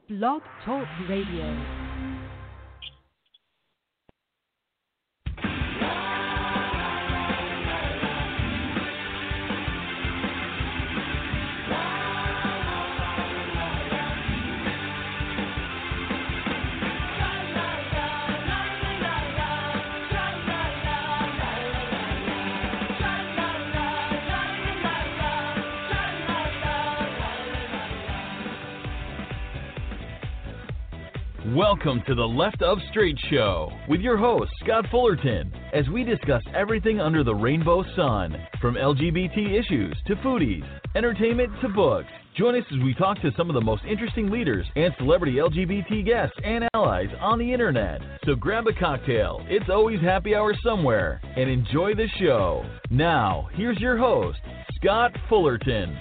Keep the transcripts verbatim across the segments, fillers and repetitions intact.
Blog Talk Radio. Welcome to the Left of Straight Show with your host, Scott Fullerton, as we discuss everything under the rainbow sun, from L G B T issues to foodies, entertainment to books. Join us as we talk to some of the most interesting leaders and celebrity L G B T guests and allies on the internet. So grab a cocktail, it's always happy hour somewhere, and enjoy the show. Now, here's your host, Scott Fullerton.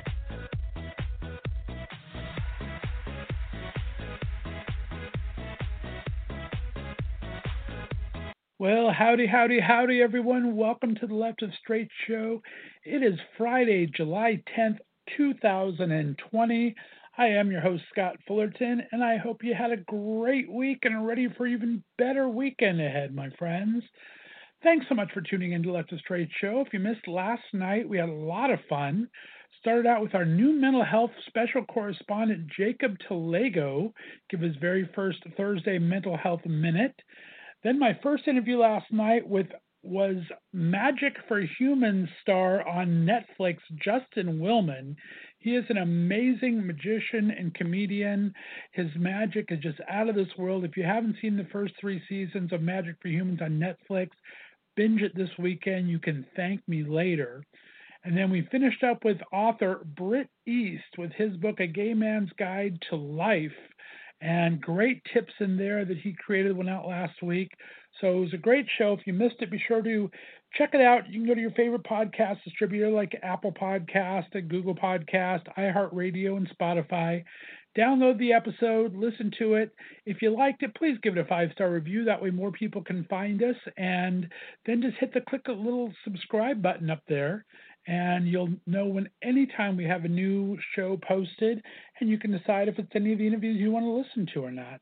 Well, howdy, howdy, howdy, everyone. Welcome to the Left of Straight Show. It is Friday, July tenth, two thousand twenty. I am your host, Scott Fullerton, and I hope you had a great week and are ready for an even better weekend ahead, my friends. Thanks so much for tuning in to Left of Straight Show. If you missed last night, we had a lot of fun. Started out with our new mental health special correspondent, Jacob Talego, give his very first Thursday Mental Health Minute. Then my first interview last night with was Magic for Humans star on Netflix, Justin Willman. He is an amazing magician and comedian. His magic is just out of this world. If you haven't seen the first three seasons of Magic for Humans on Netflix, binge it this weekend. You can thank me later. And then we finished up with author Britt East with his book, A Gay Man's Guide to Life. And great tips in there that he created, went out last week. So it was a great show. If you missed it, be sure to check it out. You can go to your favorite podcast distributor like Apple Podcast, Google Podcast, iHeartRadio, and Spotify. Download the episode, listen to it. If you liked it, please give it a five-star review. That way more people can find us. And then just hit the click a little subscribe button up there. And you'll know when anytime we have a new show posted, and you can decide if it's any of the interviews you want to listen to or not.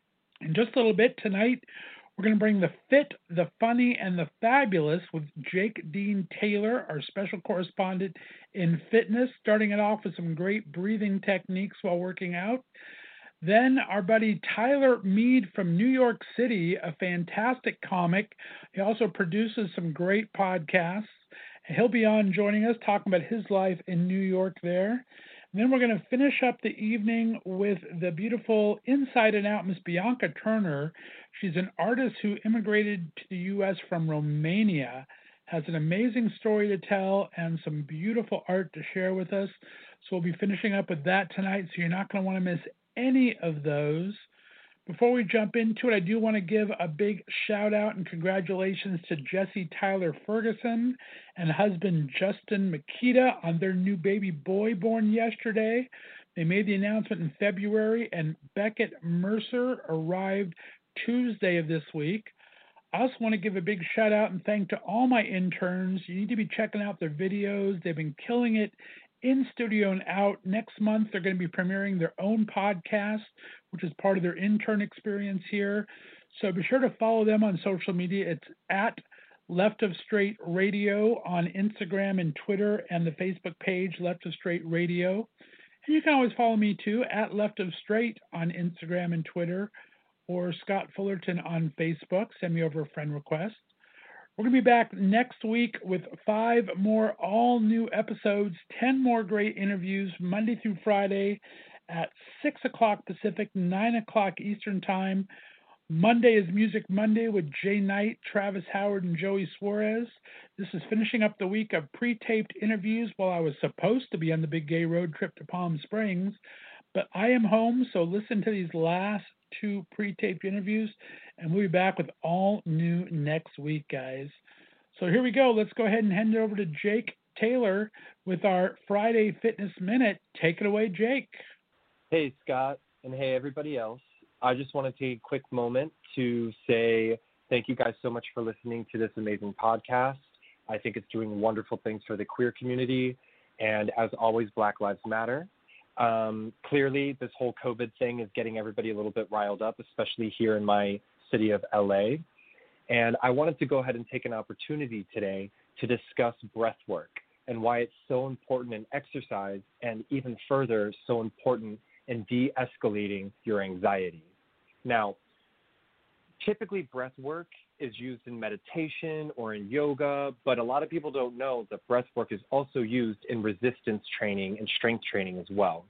In just a little bit tonight, we're going to bring the fit, the funny, and the fabulous with Jake Dean Taylor, our special correspondent in fitness, starting it off with some great breathing techniques while working out. Then our buddy Tyler Mead from New York City, a fantastic comic. He also produces some great podcasts. He'll be on joining us, talking about his life in New York there. And then we're going to finish up the evening with the beautiful Inside and Out Miss Bianca Turner. She's an artist who immigrated to the U S from Romania, has an amazing story to tell and some beautiful art to share with us. So we'll be finishing up with that tonight, so you're not going to want to miss any of those. Before we jump into it, I do want to give a big shout out and congratulations to Jesse Tyler Ferguson and husband Justin Makita on their new baby boy born yesterday. They made the announcement in February, and Beckett Mercer arrived Tuesday of this week. I also want to give a big shout out and thank to all my interns. You need to be checking out their videos. They've been killing it in studio and out. Next month, they're going to be premiering their own podcast, which is part of their intern experience here. So be sure to follow them on social media. It's at Left of Straight Radio on Instagram and Twitter, and the Facebook page, Left of Straight Radio. And you can always follow me too, at Left of Straight on Instagram and Twitter, or Scott Fullerton on Facebook. Send me over a friend request. We're going to be back next week with five more all-new episodes, ten more great interviews, Monday through Friday at six o'clock Pacific, nine o'clock Eastern Time. Monday is Music Monday with Jay Knight, Travis Howard, and Joey Suarez. This is finishing up the week of pre-taped interviews while I was supposed to be on the big gay road trip to Palm Springs. But I am home, so listen to these last two pre-taped interviews, and we'll be back with all new next week, guys. So here we go. Let's go ahead and hand it over to Jake Taylor with our Friday Fitness Minute. Take it away, Jake. Hey, Scott, and hey, everybody else. I just want to take a quick moment to say thank you guys so much for listening to this amazing podcast. I think it's doing wonderful things for the queer community, and as always, Black Lives Matter. Um, clearly, this whole COVID thing is getting everybody a little bit riled up, especially here in my city of L A. And I wanted to go ahead and take an opportunity today to discuss breath work and why it's so important in exercise, and even further, so important in de-escalating your anxiety. Now, typically breath work is used in meditation or in yoga, but a lot of people don't know that breath work is also used in resistance training and strength training as well.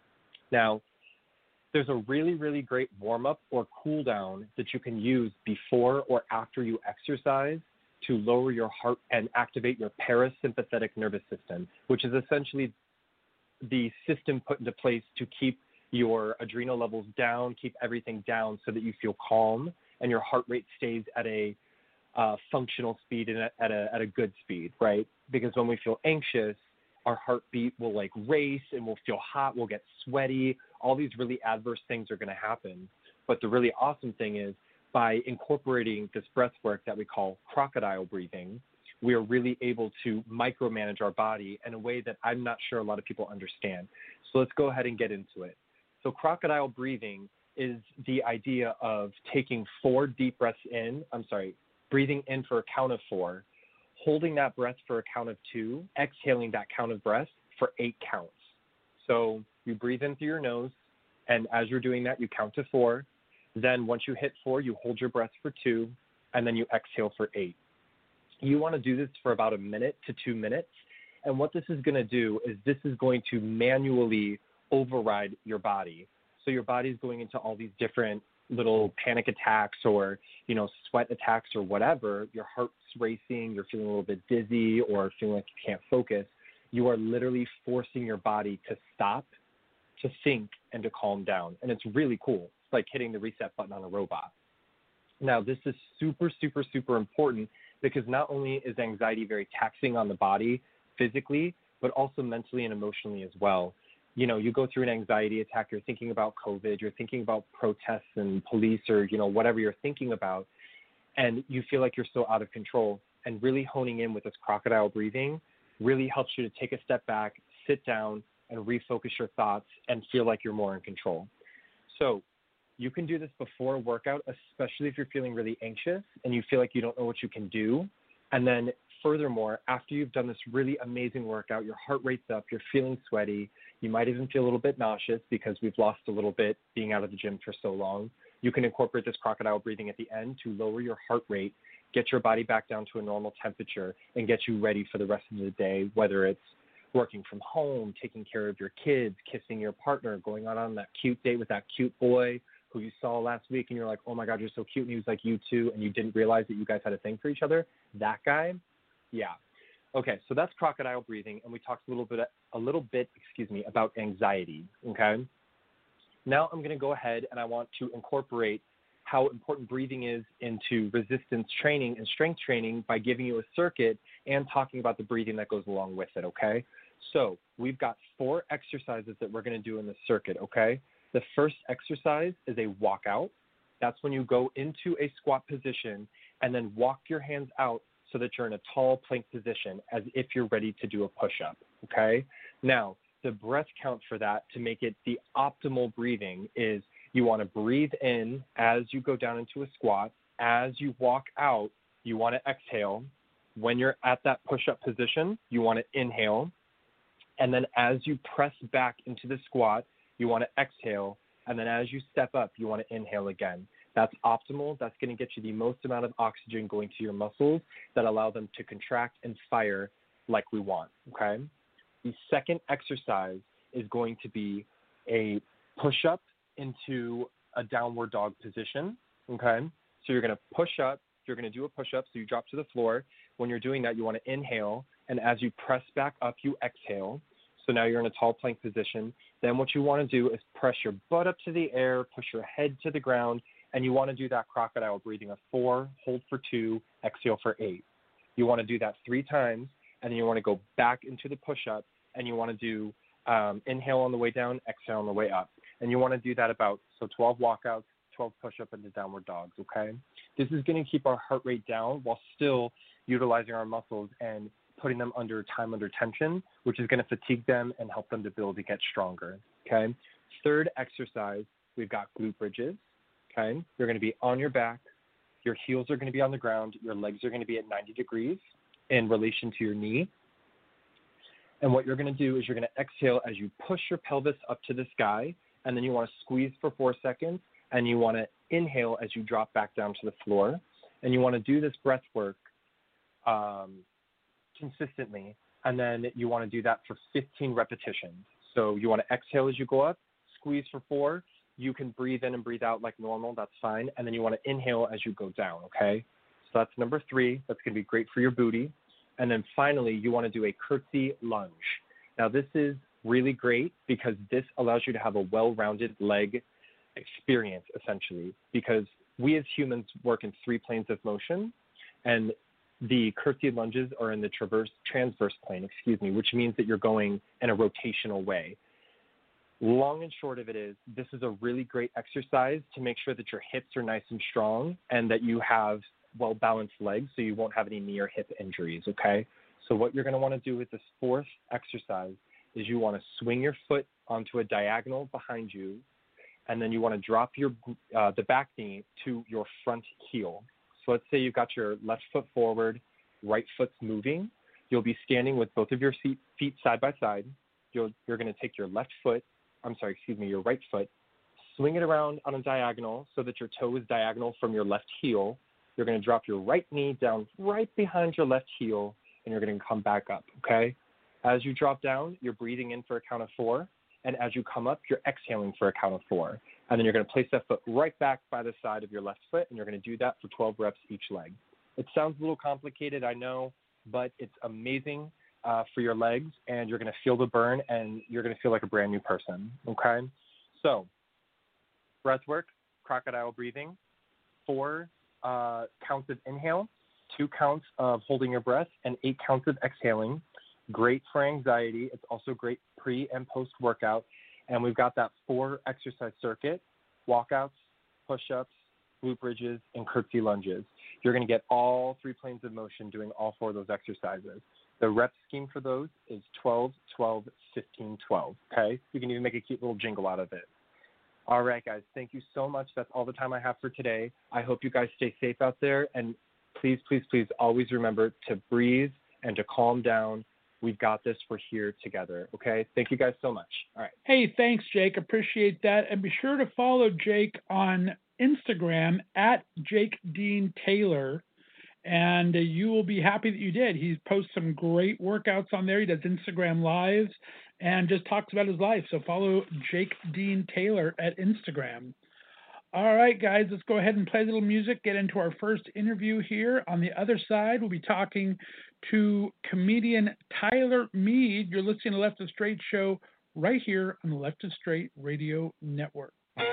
Now, there's a really, really great warm-up or cool-down that you can use before or after you exercise to lower your heart and activate your parasympathetic nervous system, which is essentially the system put into place to keep your adrenal levels down, keep everything down so that you feel calm and your heart rate stays at a uh, functional speed and at a, at a good speed, right? Because when we feel anxious, our heartbeat will like race and we'll feel hot, we'll get sweaty. All these really adverse things are going to happen. But the really awesome thing is by incorporating this breath work that we call crocodile breathing, we are really able to micromanage our body in a way that I'm not sure a lot of people understand. So let's go ahead and get into it. So crocodile breathing is the idea of taking four deep breaths in, I'm sorry, breathing in for a count of four, holding that breath for a count of two, exhaling that count of breath for eight counts. So you breathe in through your nose, and as you're doing that, you count to four. Then once you hit four, you hold your breath for two, and then you exhale for eight. You want to do this for about a minute to two minutes. And what this is going to do is this is going to manually override your body. So your body's going into all these different little panic attacks or, you know, sweat attacks or whatever. Your heart's racing, you're feeling a little bit dizzy or feeling like you can't focus. You are literally forcing your body to stop, to think, and to calm down. And it's really cool. It's like hitting the reset button on a robot. Now, this is super, super, super important because not only is anxiety very taxing on the body physically, but also mentally and emotionally as well. You know, you go through an anxiety attack, you're thinking about COVID, you're thinking about protests and police or, you know, whatever you're thinking about, and you feel like you're so out of control. And really honing in with this crocodile breathing really helps you to take a step back, sit down, and refocus your thoughts and feel like you're more in control. So you can do this before a workout, especially if you're feeling really anxious and you feel like you don't know what you can do. And then furthermore, after you've done this really amazing workout, your heart rate's up, you're feeling sweaty, you might even feel a little bit nauseous because we've lost a little bit being out of the gym for so long. You can incorporate this crocodile breathing at the end to lower your heart rate, get your body back down to a normal temperature, and get you ready for the rest of the day, whether it's working from home, taking care of your kids, kissing your partner, going out on that cute date with that cute boy who you saw last week and you're like, oh my God, you're so cute, and he was like, you too, and you didn't realize that you guys had a thing for each other. That guy, yeah. Okay, so that's crocodile breathing, and we talked a little bit, a little bit, excuse me, about anxiety, okay? Now I'm going to go ahead and I want to incorporate how important breathing is into resistance training and strength training by giving you a circuit and talking about the breathing that goes along with it, okay? So we've got four exercises that we're going to do in the circuit, okay? The first exercise is a walkout. That's when you go into a squat position and then walk your hands out so that you're in a tall plank position as if you're ready to do a push-up, okay? Now, the breath count for that to make it the optimal breathing is you want to breathe in as you go down into a squat. As you walk out, you want to exhale. When you're at that push-up position, you want to inhale. And then as you press back into the squat, you want to exhale. And then as you step up, you want to inhale again. That's optimal. That's going to get you the most amount of oxygen going to your muscles that allow them to contract and fire like we want, okay? The second exercise is going to be a push-up into a downward dog position, okay? So you're going to push up. You're going to do a push-up, so you drop to the floor. When you're doing that, you want to inhale, and as you press back up, you exhale. So now you're in a tall plank position. Then what you want to do is press your butt up to the air, push your head to the ground, and you want to do that crocodile breathing of four, hold for two, exhale for eight. You want to do that three times, and then you want to go back into the push-up, and you want to do um, inhale on the way down, exhale on the way up. And you want to do that about, so twelve walkouts, twelve push-up into downward dogs, okay? This is going to keep our heart rate down while still utilizing our muscles and putting them under time under tension, which is going to fatigue them and help them to build to get stronger. Okay. Third exercise, we've got glute bridges. Okay. You're going to be on your back. Your heels are going to be on the ground. Your legs are going to be at ninety degrees in relation to your knee. And what you're going to do is you're going to exhale as you push your pelvis up to the sky, and then you want to squeeze for four seconds, and you want to inhale as you drop back down to the floor. And you want to do this breath work um, consistently, and then you want to do that for fifteen repetitions. So you want to exhale as you go up, squeeze for four. You can breathe in and breathe out like normal. That's fine. And then you want to inhale as you go down, okay? So that's number three. That's going to be great for your booty. And then finally, you want to do a curtsy lunge. Now, this is really great because this allows you to have a well-rounded leg experience, essentially, because we as humans work in three planes of motion, and the curtsy lunges are in the traverse, transverse plane, excuse me, which means that you're going in a rotational way. Long and short of it is, this is a really great exercise to make sure that your hips are nice and strong and that you have well-balanced legs so you won't have any knee or hip injuries, okay? So what you're going to want to do with this fourth exercise is you want to swing your foot onto a diagonal behind you, and then you want to drop your uh, the back knee to your front heel. So let's say you've got your left foot forward, right foot's moving. You'll be standing with both of your feet side by side. You'll, you're going to take your left foot, I'm sorry, excuse me, your right foot, swing it around on a diagonal so that your toe is diagonal from your left heel. You're going to drop your right knee down right behind your left heel, and you're going to come back up, okay? As you drop down, you're breathing in for a count of four, and as you come up, you're exhaling for a count of four. And then you're going to place that foot right back by the side of your left foot, and you're going to do that for twelve reps each leg. It sounds a little complicated, I know, but it's amazing uh, for your legs, and you're going to feel the burn, and you're going to feel like a brand new person, okay? So, breath work, crocodile breathing, four uh, counts of inhale, two counts of holding your breath, and eight counts of exhaling. Great for anxiety. It's also great pre and post workout. And we've got that four exercise circuit: walkouts, push-ups, glute bridges, and curtsy lunges. You're going to get all three planes of motion doing all four of those exercises. The rep scheme for those is twelve, twelve, fifteen, twelve, okay? You can even make a cute little jingle out of it. All right, guys, thank you so much. That's all the time I have for today. I hope you guys stay safe out there. And please, please, please always remember to breathe and to calm down. We've got this. We're here together. Okay. Thank you guys so much. All right. Hey, thanks, Jake. Appreciate that. And be sure to follow Jake on Instagram at Jake Dean Taylor. And you will be happy that you did. He posts some great workouts on there. He does Instagram lives and just talks about his life. So follow Jake Dean Taylor at Instagram. All right, guys, let's go ahead and play a little music, get into our first interview here. On the other side, we'll be talking to comedian Tyler Mead. You're listening to Left of Straight Show right here on the Left of Straight Radio Network.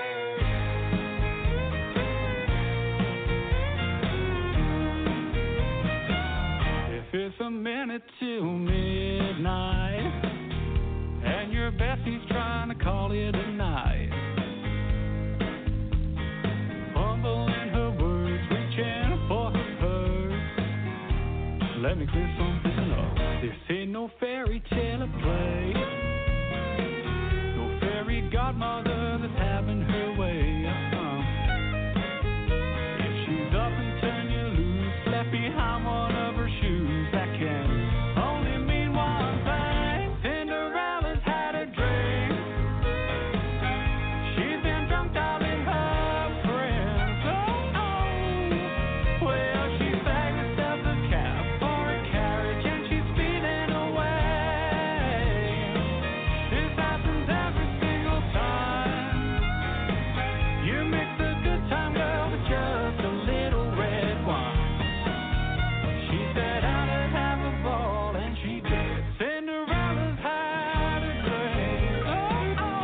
If it's a minute till midnight and your bestie's trying to call it a night, fumbling her words, reaching for her purse, let me clear something up. This ain't no fairy tale to play, no fairy godmother that's having her way. Uh-huh. If she's up and turn you loose, left behind one of her shoes, that can only mean one thing. Cinderella's had a drink. She's been drunk dialing her friends. Oh, oh. Well, she bagged herself a cab for a carriage and she's speeding away. This happens every single time. You mix a good time, girl, with just a little red wine. She set out to have a ball and she did. Cinderella's had a drink. Oh, oh.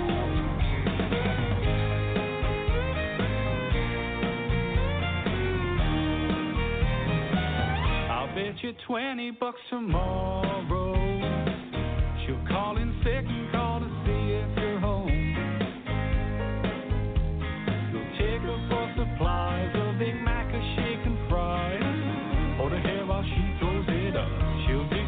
I'll bet you twenty bucks tomorrow she'll call in sick and call to see if you're home. You'll take her for supplies, a Big Mac, a shake and fries. Hold her hair while she throws it up. She'll dig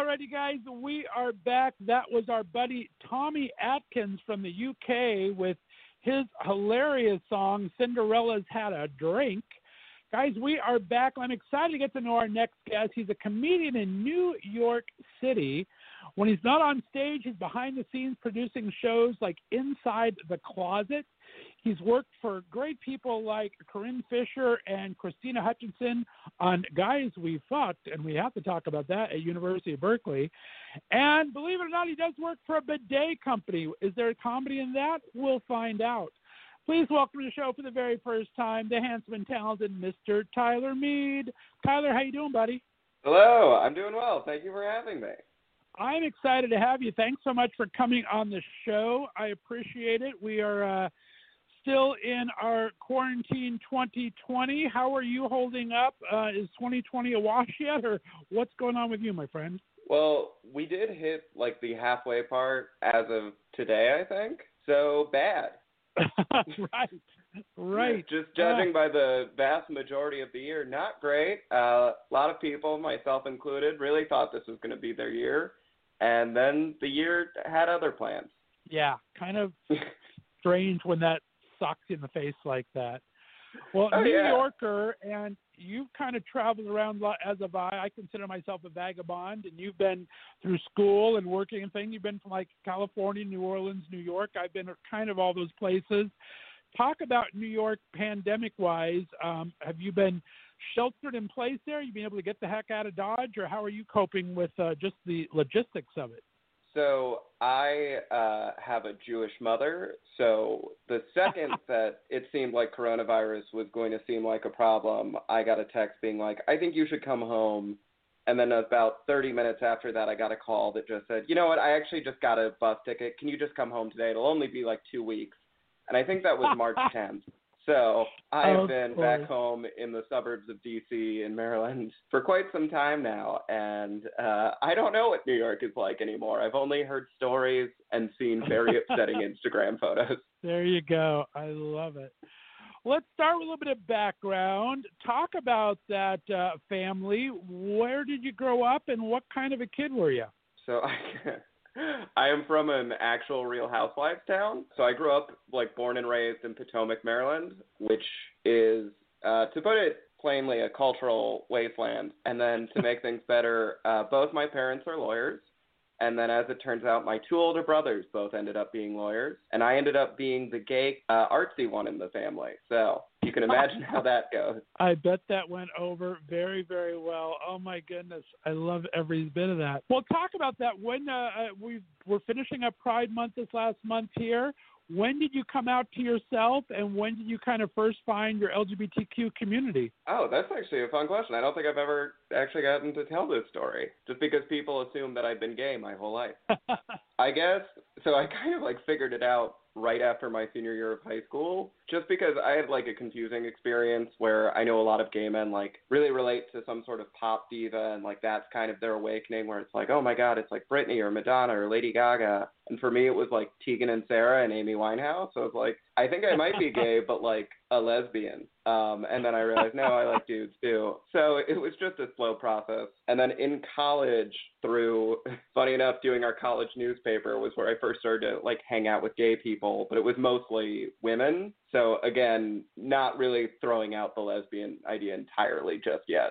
Alrighty, guys, we are back. That was our buddy Tommy Atkins from the U K with his hilarious song, Cinderella's Had a Drink. Guys, we are back. I'm excited to get to know our next guest. He's a comedian in New York City. When he's not on stage, he's behind the scenes producing shows like Inside the Closet. He's worked for great people like Corinne Fisher and Christina Hutchinson on Guys We Fucked, and we have to talk about that at University of Berkeley. And believe it or not, he does work for a bidet company. Is there a comedy in that? We'll find out. Please welcome to the show for the very first time, the handsome and talented Mister Tyler Mead. Tyler, how you doing, buddy? Hello, I'm doing well. Thank you for having me. I'm excited to have you. Thanks so much for coming on the show. I appreciate it. We are uh, still in our quarantine twenty twenty. How are you holding up? Uh, is twenty twenty a wash yet, or what's going on with you, my friend? Well, we did hit like the halfway part as of today, I think. So bad. Right, right. Just judging uh, by the vast majority of the year, not great. Uh, a lot of people, myself included, really thought this was going to be their year. And then the year had other plans. Yeah, kind of strange when that sucks you in the face like that. Well, oh, New yeah. Yorker, and you've kind of traveled around as of I. I consider myself a vagabond, and you've been through school and working and things. You've been from like California, New Orleans, New York. I've been kind of all those places. Talk about New York pandemic-wise. Um, have you been sheltered in place there? You been able to get the heck out of Dodge, or how are you coping with uh, just the logistics of it? So I uh, have a Jewish mother, so the second that it seemed like coronavirus was going to seem like a problem, I got a text being like, I think you should come home. And then about thirty minutes after that, I got a call that just said, you know what, I actually just got a bus ticket. Can you just come home today? It'll only be like two weeks. And I think that was March tenth. So I have oh, been boy. back home in the suburbs of D C in Maryland for quite some time now, and uh, I don't know what New York is like anymore. I've only heard stories and seen very upsetting Instagram photos. There you go. I love it. Let's start with a little bit of background. Talk about that uh, family. Where did you grow up, and what kind of a kid were you? So I I am from an actual Real Housewives town. So I grew up, like, born and raised in Potomac, Maryland, which is, uh, to put it plainly, a cultural wasteland. And then to make things better, uh, both my parents are lawyers. And then as it turns out, my two older brothers both ended up being lawyers. And I ended up being the gay, uh, artsy one in the family. So you can imagine how that goes. I bet that went over very, very well. Oh, my goodness. I love every bit of that. Well, talk about that. When uh, we we're finishing up Pride Month this last month here, when did you come out to yourself, and when did you kind of first find your L G B T Q community? Oh, that's actually a fun question. I don't think I've ever actually gotten to tell this story, just because people assume that I've been gay my whole life. I guess, so I kind of like figured it out right after my senior year of high school, just because I had like a confusing experience where I know a lot of gay men like really relate to some sort of pop diva, and like that's kind of their awakening where it's like, oh my God, it's like Britney or Madonna or Lady Gaga. And for me, it was like Tegan and Sarah and Amy Winehouse. So I was like, I think I might be gay, but like a lesbian. Um, and then I realized, no, I like dudes too. So it was just a slow process. And then in college, through, funny enough, doing our college newspaper was where I first started to like hang out with gay people, but it was mostly women. So again, not really throwing out the lesbian idea entirely just yet.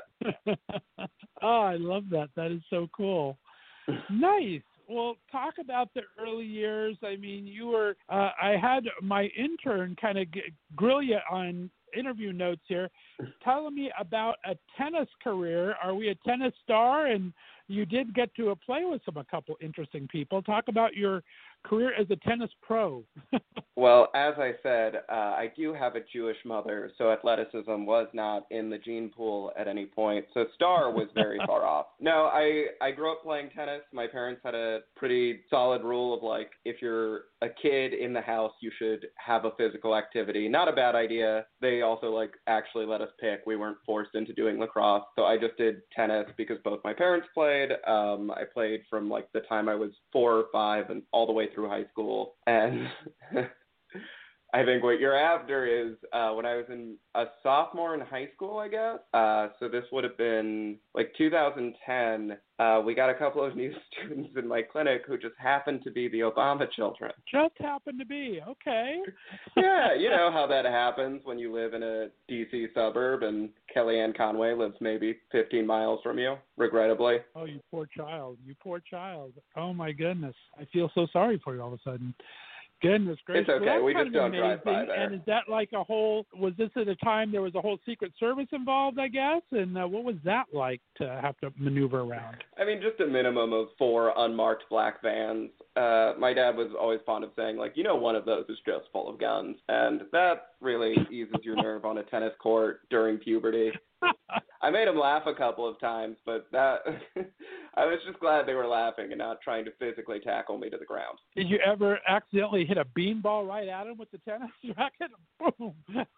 Oh, I love that. That is so cool. Nice. Well, talk about the early years. I mean, you were, uh, I had my intern kind of g- grill you on interview notes here, telling me about a tennis career. Are we a tennis star? And you did get to play with some, a couple interesting people. Talk about your career as a tennis pro. Well, as I said, uh, I do have a Jewish mother, so athleticism was not in the gene pool at any point. So star was very far off. No, I, I grew up playing tennis. My parents had a pretty solid rule of like, if you're a kid in the house, you should have a physical activity. Not a bad idea. They also like actually let us pick. We weren't forced into doing lacrosse. So I just did tennis because both my parents played. Um, I played from like the time I was four or five and all the way through high school. And I think what you're after is uh, when I was in a sophomore in high school, I guess. Uh, so this would have been like two thousand ten. Uh, we got a couple of new students in my clinic who just happened to be the Obama children. Just happened to be. Okay. Yeah, you know how that happens when you live in a D C suburb and Kellyanne Conway lives maybe fifteen miles from you, regrettably. Oh, you poor child. You poor child. Oh, my goodness. I feel so sorry for you all of a sudden. Goodness gracious. It's okay. Well, We kind just of don't drive by amazing. there. And is that like a whole, was this at a time there was a whole Secret Service involved, I guess? And uh, what was that like to have to maneuver around? I mean, just a minimum of four unmarked black vans. Uh, my dad was always fond of saying, like, you know, one of those is just full of guns. And that really eases your nerve on a tennis court during puberty. I made him laugh a couple of times, but that I was just glad they were laughing and not trying to physically tackle me to the ground. Did you ever accidentally hit a beanball right at him with the tennis racket? Boom.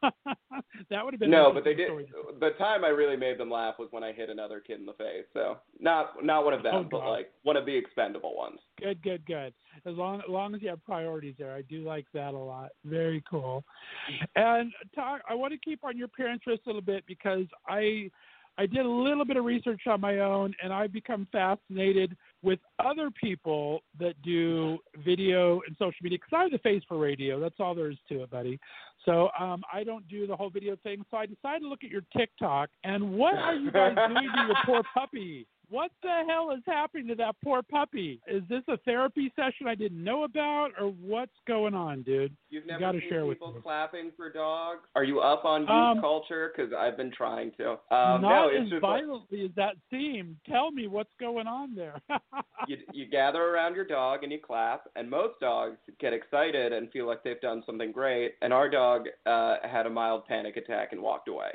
That would have been No, an but they interesting did. story. The time I really made them laugh was when I hit another kid in the face. So not not one of them, Oh, but God. like one of the expendable ones. Good, good, good. As long, as long as you have priorities there, I do like that a lot. Very cool. And talk, I want to keep on your parents' list a little bit because I, I did a little bit of research on my own, and I've become fascinated with other people that do video and social media. Because I have the face for radio. That's all there is to it, buddy. So um, I don't do the whole video thing. So I decided to look at your TikTok. And what are you guys doing to your poor puppy? What the hell is happening to that poor puppy? Is this a therapy session I didn't know about, or what's going on, dude? You've You never gotta seen share with people me. clapping for dogs? Are you up on youth Um, culture? Because I've been trying to. Um, Not no, it's as just like, violently as that seemed. Tell me what's going on there. you, you gather around your dog and you clap, and most dogs get excited and feel like they've done something great, and our dog uh, had a mild panic attack and walked away.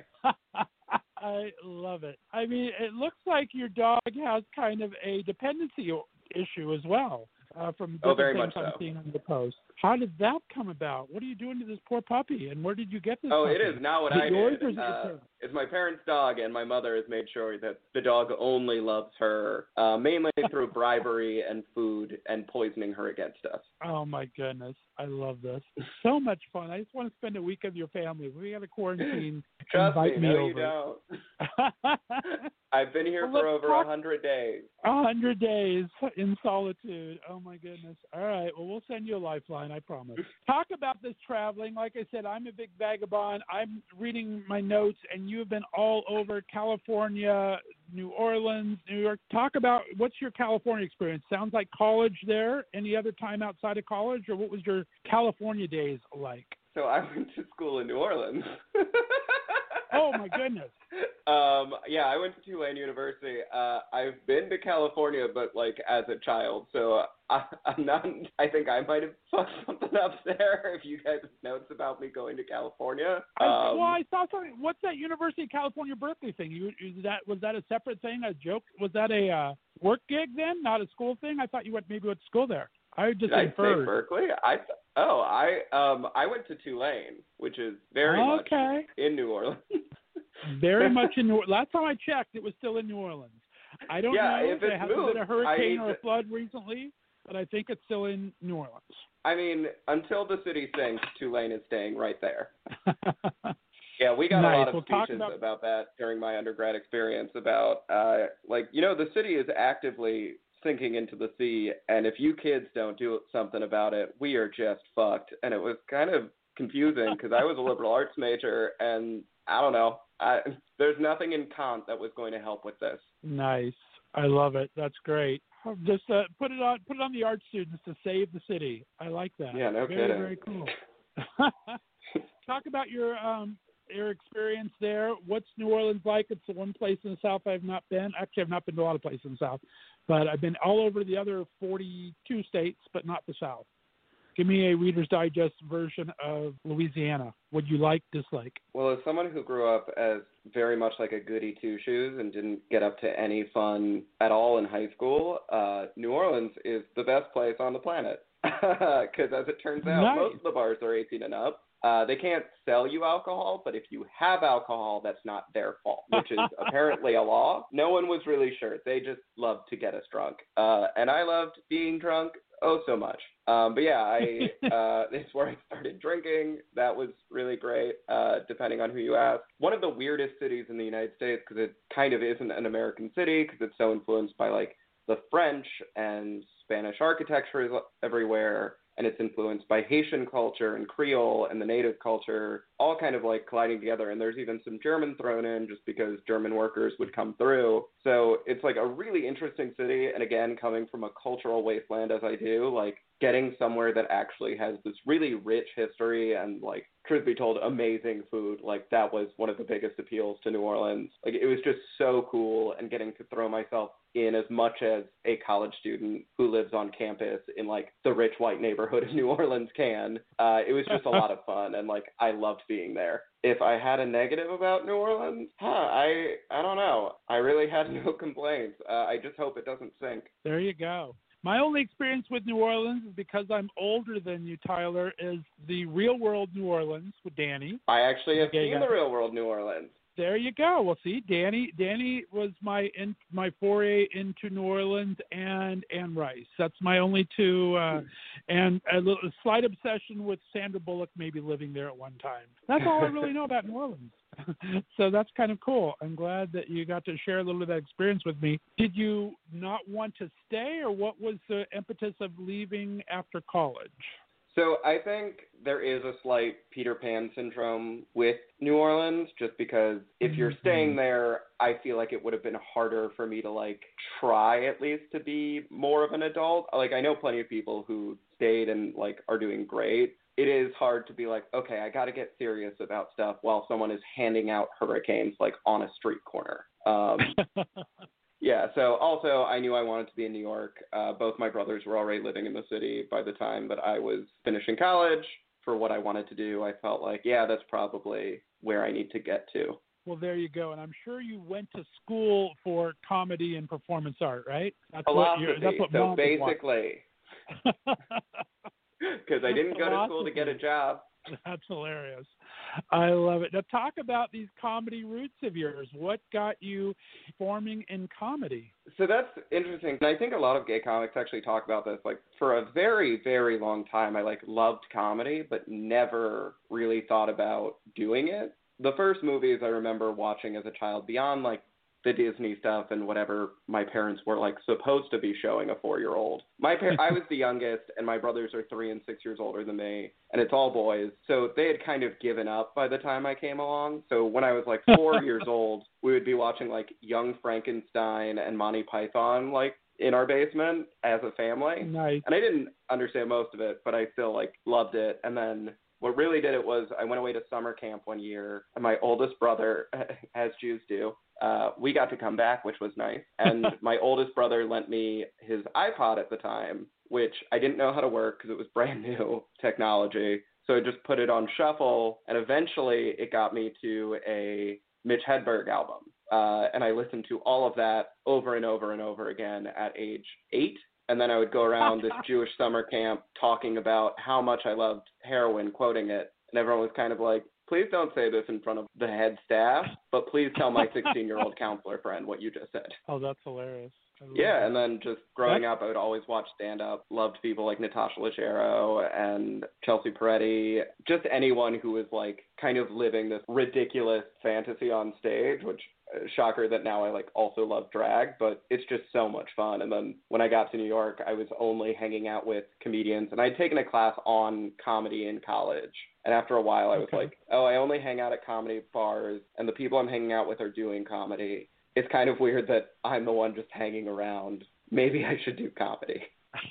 I love it. I mean, it looks like your dog has kind of a dependency o- issue as well. Uh, from Oh, different very things much I'm so. seeing on the post. How did that come about? What are you doing to this poor puppy, and where did you get this Oh, puppy? it is not what Is it I yours or did. is it your Uh, parents'? it's my parents' dog, and my mother has made sure that the dog only loves her, uh, mainly through bribery and food and poisoning her against us. Oh, my goodness. I love this. So much fun. I just want to spend a week with your family. We got to quarantine. Trust Invite me, me no, over. you don't. I've been here Well, for let's over talk- a hundred days. A hundred days in solitude. Oh my goodness. All right. Well, we'll send you a lifeline. I promise. Talk about this traveling. Like I said, I'm a big vagabond. I'm reading my notes, and you have been all over California, New Orleans, New York. Talk about what's your California experience. Sounds like college there. Any other time outside of college, or what was your California days like? So I went to school in New Orleans. Oh my goodness. Um, yeah, I went to Tulane University. Uh, I've been to California, but like as a child, so I, I'm not. I think I might have fucked something up there. If you guys have notes about me going to California, I, um, well, I saw something. What's that University of California Berkeley thing? You, is that was that a separate thing? A joke? Was that a uh, work gig then, not a school thing? I thought you went maybe went to school there. I just did I say inferred. Berkeley? I th- oh, I um I went to Tulane, which is very Okay. much in New Orleans. Very much in New. Last time I checked, it was still in New Orleans. I don't Yeah, know if there it's hasn't moved, been a I hurricane need or a to- flood recently, but I think it's still in New Orleans. I mean, until the city sinks, Tulane is staying right there. Yeah, we got Nice. a lot of We'll talk speeches about- about... that during my undergrad experience about, uh, like, you know, the city is actively sinking into the sea, and if you kids don't do something about it, we are just fucked. And it was kind of confusing because I was a liberal arts major, and I don't know, I, there's nothing in Kant that was going to help with this. Nice. I love it. That's great. Just uh, put it on put it on the art students to save the city. I like that. Yeah, no very, kidding. Very cool. Talk about your um your experience there. What's New Orleans like? It's the one place in the South I've not been. Actually, I've not been to a lot of places in the South, but I've been all over the other forty-two states, but not the South. Give me a Reader's Digest version of Louisiana. Would you like, dislike? Well, as someone who grew up as very much like a goody two-shoes and didn't get up to any fun at all in high school, uh, New Orleans is the best place on the planet. Because as it turns out, Nice. most of the bars are eighteen and up. Uh, they can't sell you alcohol, but if you have alcohol, that's not their fault, which is apparently a law. No one was really sure. They just loved to get us drunk. Uh, and I loved being drunk oh so much. Um, but yeah, I uh, it's where I started drinking. That was really great, uh, depending on who you ask. One of the weirdest cities in the United States, because it kind of isn't an American city, because it's so influenced by like the French and Spanish architecture is everywhere, and it's influenced by Haitian culture and Creole and the native culture, all kind of like colliding together. And there's even some German thrown in just because German workers would come through. So it's like a really interesting city. And again, coming from a cultural wasteland as I do, like getting somewhere that actually has this really rich history and like, truth be told, amazing food. Like that was one of the biggest appeals to New Orleans. Like it was just so cool, and getting to throw myself in as much as a college student who lives on campus in like the rich white neighborhood of New Orleans can. Uh, it was just a lot of fun, and like I loved being there. If I had a negative about New Orleans, huh, I I don't know. I really had no complaints. Uh, I just hope it doesn't sink. There you go. My only experience with New Orleans is because I'm older than you, Tyler, is the Real World New Orleans with Danny. I actually have Okay, seen got the it. Real World New Orleans. There you go. Well, see, Danny, Danny was my in, my foray into New Orleans and Anne Rice. That's my only two, uh, and a, little, a slight obsession with Sandra Bullock maybe living there at one time. That's all I really know about New Orleans. So that's kind of cool. I'm glad that you got to share a little of that experience with me. Did you not want to stay, or what was the impetus of leaving after college? So I think there is a slight Peter Pan syndrome with New Orleans, just because if you're staying there, I feel like it would have been harder for me to like try at least to be more of an adult. Like I know plenty of people who stayed and like are doing great. It is hard to be like, okay, I got to get serious about stuff while someone is handing out hurricanes like on a street corner. Um, Yeah, so also I knew I wanted to be in New York. Uh, both my brothers were already living in the city by the time that I was finishing college. For what I wanted to do, I felt like, yeah, that's probably where I need to get to. Well, there you go. And I'm sure you went to school for comedy and performance art, right? That's Philosophy. What that's what so Mom basically, because I didn't go to school to get a job. That's hilarious. I love it. Now, talk about these comedy roots of yours. What got you forming in comedy? So that's interesting. And I think a lot of gay comics actually talk about this. Like, for a very, very long time, I, like, loved comedy, but never really thought about doing it. The first movies I remember watching as a child, beyond, like, the Disney stuff and whatever my parents were like supposed to be showing a four-year-old. My par- I was the youngest, and my brothers are three and six years older than me, and it's all boys. So they had kind of given up by the time I came along. So when I was like four years old, we would be watching like Young Frankenstein and Monty Python like in our basement as a family. Nice. And I didn't understand most of it, but I still like loved it. And then what really did it was I went away to summer camp one year, and my oldest brother, as Jews do, uh, we got to come back, which was nice. And my oldest brother lent me his iPod at the time, which I didn't know how to work because it was brand new technology. So I just put it on shuffle, and eventually it got me to a Mitch Hedberg album. Uh, and I listened to all of that over and over and over again at age eight. And then I would go around this Jewish summer camp talking about how much I loved heroin, quoting it. And everyone was kind of like, please don't say this in front of the head staff, but please tell my sixteen-year-old counselor friend what you just said. Oh, that's hilarious. Yeah, and then just growing up, I would always watch stand-up. Loved people like Natasha Leggero and Chelsea Peretti. Just anyone who was, like, kind of living this ridiculous fantasy on stage, which, uh, shocker that now I, like, also love drag, but it's just so much fun. And then when I got to New York, I was only hanging out with comedians, and I'd taken a class on comedy in college. And after a while, I was Okay. like, oh, I only hang out at comedy bars, and the people I'm hanging out with are doing comedy. It's kind of weird that I'm the one just hanging around. Maybe I should do comedy.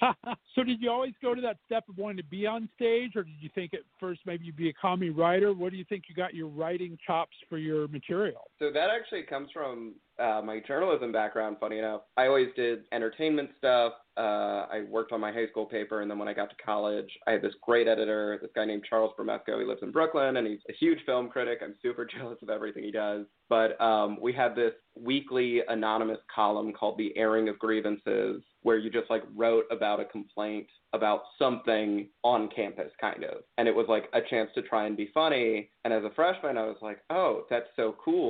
So did you always go to that step of wanting to be on stage, or did you think at first maybe you'd be a comedy writer? What do you think you got your writing chops for your material? So that actually comes from uh, my journalism background, funny enough. I always did entertainment stuff. Uh, I worked on my high school paper, and then when I got to college, I had this great editor, this guy named Charles Bromesco. He lives in Brooklyn, and he's a huge film critic. I'm super jealous of everything he does. But um, we had this weekly anonymous column called The Airing of Grievances, where you just, like, wrote about a complaint about something on campus, kind of. And it was, like, a chance to try and be funny. And as a freshman, I was like, oh, that's so cool.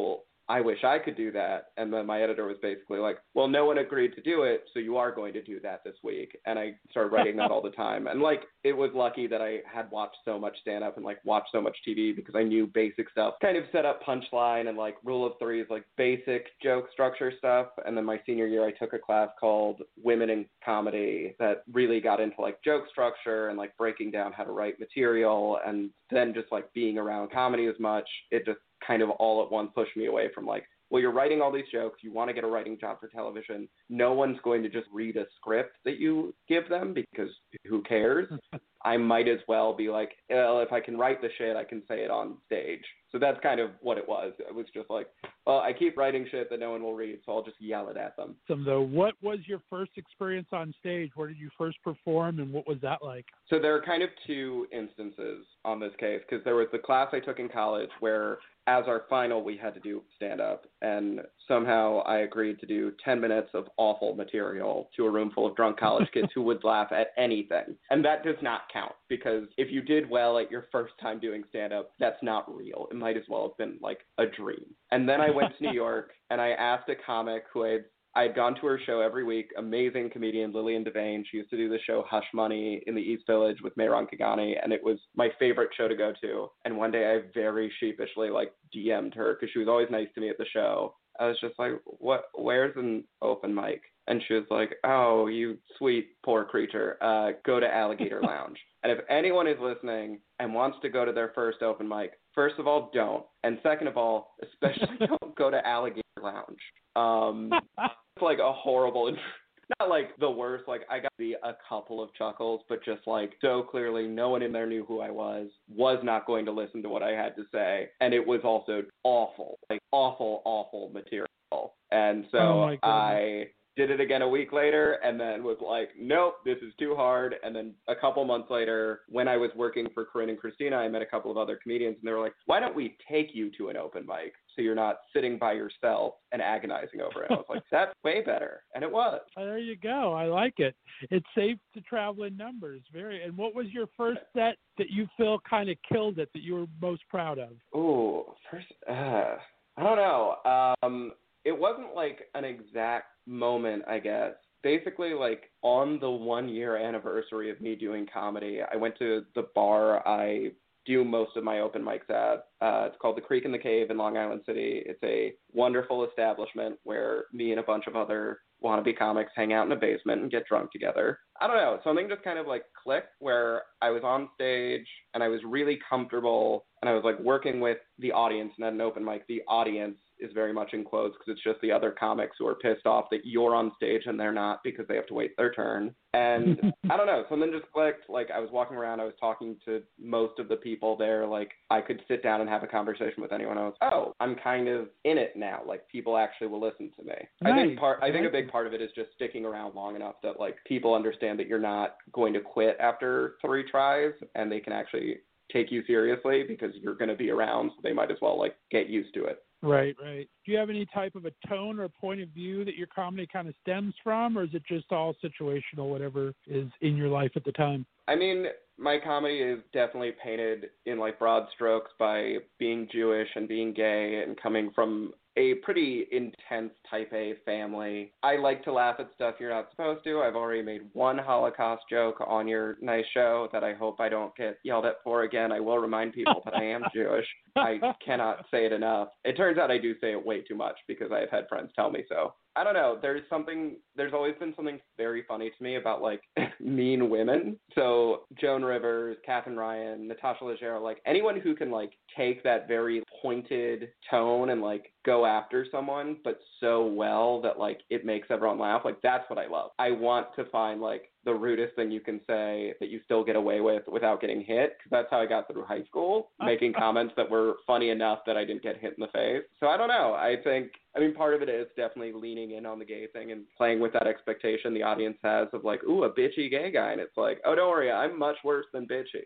I wish I could do that. And then my editor was basically like, well, no one agreed to do it, so you are going to do that this week. And I started writing that all the time. And like, it was lucky that I had watched so much stand-up and like watched so much T V because I knew basic stuff, kind of set up punchline and like rule of threes, like basic joke structure stuff. And then my senior year, I took a class called Women in Comedy that really got into like joke structure and like breaking down how to write material. And then just like being around comedy as much, it just kind of all at once pushed me away from like, well, you're writing all these jokes, you want to get a writing job for television. No one's going to just read a script that you give them because who cares? I might as well be like, well, if I can write the shit, I can say it on stage. So that's kind of what it was. It was just like, well, I keep writing shit that no one will read, so I'll just yell it at them. So, though, what was your first experience on stage? Where did you first perform, and what was that like? So there are kind of two instances on this case, because there was the class I took in college where as our final, we had to do stand-up, and somehow I agreed to do ten minutes of awful material to a room full of drunk college kids who would laugh at anything. And that does not count, because if you did well at your first time doing stand-up, that's not real. It might as well have been, like, a dream. And then I went to New York, and I asked a comic who I had I had gone to her show every week, amazing comedian Lillian Devane. She used to do the show Hush Money in the East Village with Mehran Kagani, and it was my favorite show to go to. And one day I very sheepishly, like, D M'd her because she was always nice to me at the show. I was just like, "What? Where's an open mic?" And she was like, "Oh, you sweet, poor creature. Uh, go to Alligator Lounge." And if anyone is listening and wants to go to their first open mic, first of all, don't. And second of all, especially don't go to Alligator Lounge. Um, it's like a horrible, not like the worst, like I got the, a couple of chuckles, but just like so clearly no one in there knew who I was, was not going to listen to what I had to say. And it was also awful, like awful, awful material. And so oh I did it again a week later and then was like, nope, this is too hard. And then a couple months later, when I was working for Corinne and Christina, I met a couple of other comedians and they were like, why don't we take you to an open mic so you're not sitting by yourself and agonizing over it? I was like, that's way better. And it was. Oh, there you go. I like it. It's safe to travel in numbers. Very. And what was your first set that you feel kind of killed it that you were most proud of? Ooh, first, uh, I don't know. Um, it wasn't like an exact moment, I guess. Basically, like, on the one-year anniversary of me doing comedy, I went to the bar I do most of my open mics at. Uh, it's called The Creek in the Cave in Long Island City. It's a wonderful establishment where me and a bunch of other wannabe comics hang out in a basement and get drunk together. I don't know, something just kind of, like, clicked where I was on stage and I was really comfortable and I was, like, working with the audience. And at an open mic, the audience is very much in quotes because it's just the other comics who are pissed off that you're on stage and they're not because they have to wait their turn. And I don't know, something just clicked. Like, I was walking around, I was talking to most of the people there. Like, I could sit down and have a conversation with anyone else. Oh, I'm kind of in it now. Like, people actually will listen to me. Nice. I think part, I think a big part of it is just sticking around long enough that, like, people understand that you're not going to quit after three tries and they can actually take you seriously because you're going to be around, so they might as well, like, get used to it. Right, right. Do you have any type of a tone or point of view that your comedy kind of stems from, or is it just all situational, whatever is in your life at the time? I mean, my comedy is definitely painted in, like, broad strokes by being Jewish and being gay and coming from a pretty intense type A family. I like to laugh at stuff you're not supposed to. I've already made one Holocaust joke on your nice show that I hope I don't get yelled at for again. I will remind people that I am Jewish. I cannot say it enough. It turns out I do say it way too much because I've had friends tell me so. I don't know. There's something, there's always been something very funny to me about, like, mean women. So Joan Rivers, Katherine Ryan, Natasha Leggero, like, anyone who can, like, take that very pointed tone and, like, go after someone, but so well that, like, it makes everyone laugh. Like, that's what I love. I want to find, like, the rudest thing you can say that you still get away with without getting hit, because that's how I got through high school, making comments that were funny enough that I didn't get hit in the face. So I don't know. I think, I mean, part of it is definitely leaning in on the gay thing and playing with that expectation the audience has of, like, ooh, a bitchy gay guy. And it's like, oh, don't worry, I'm much worse than bitchy.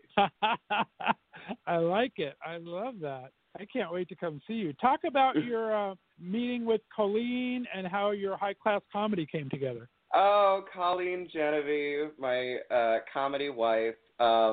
I like it. I love that. I can't wait to come see you. Talk about your uh, meeting with Colleen and how your high-class comedy came together. Oh, Colleen Genevieve, my uh, comedy wife. Um,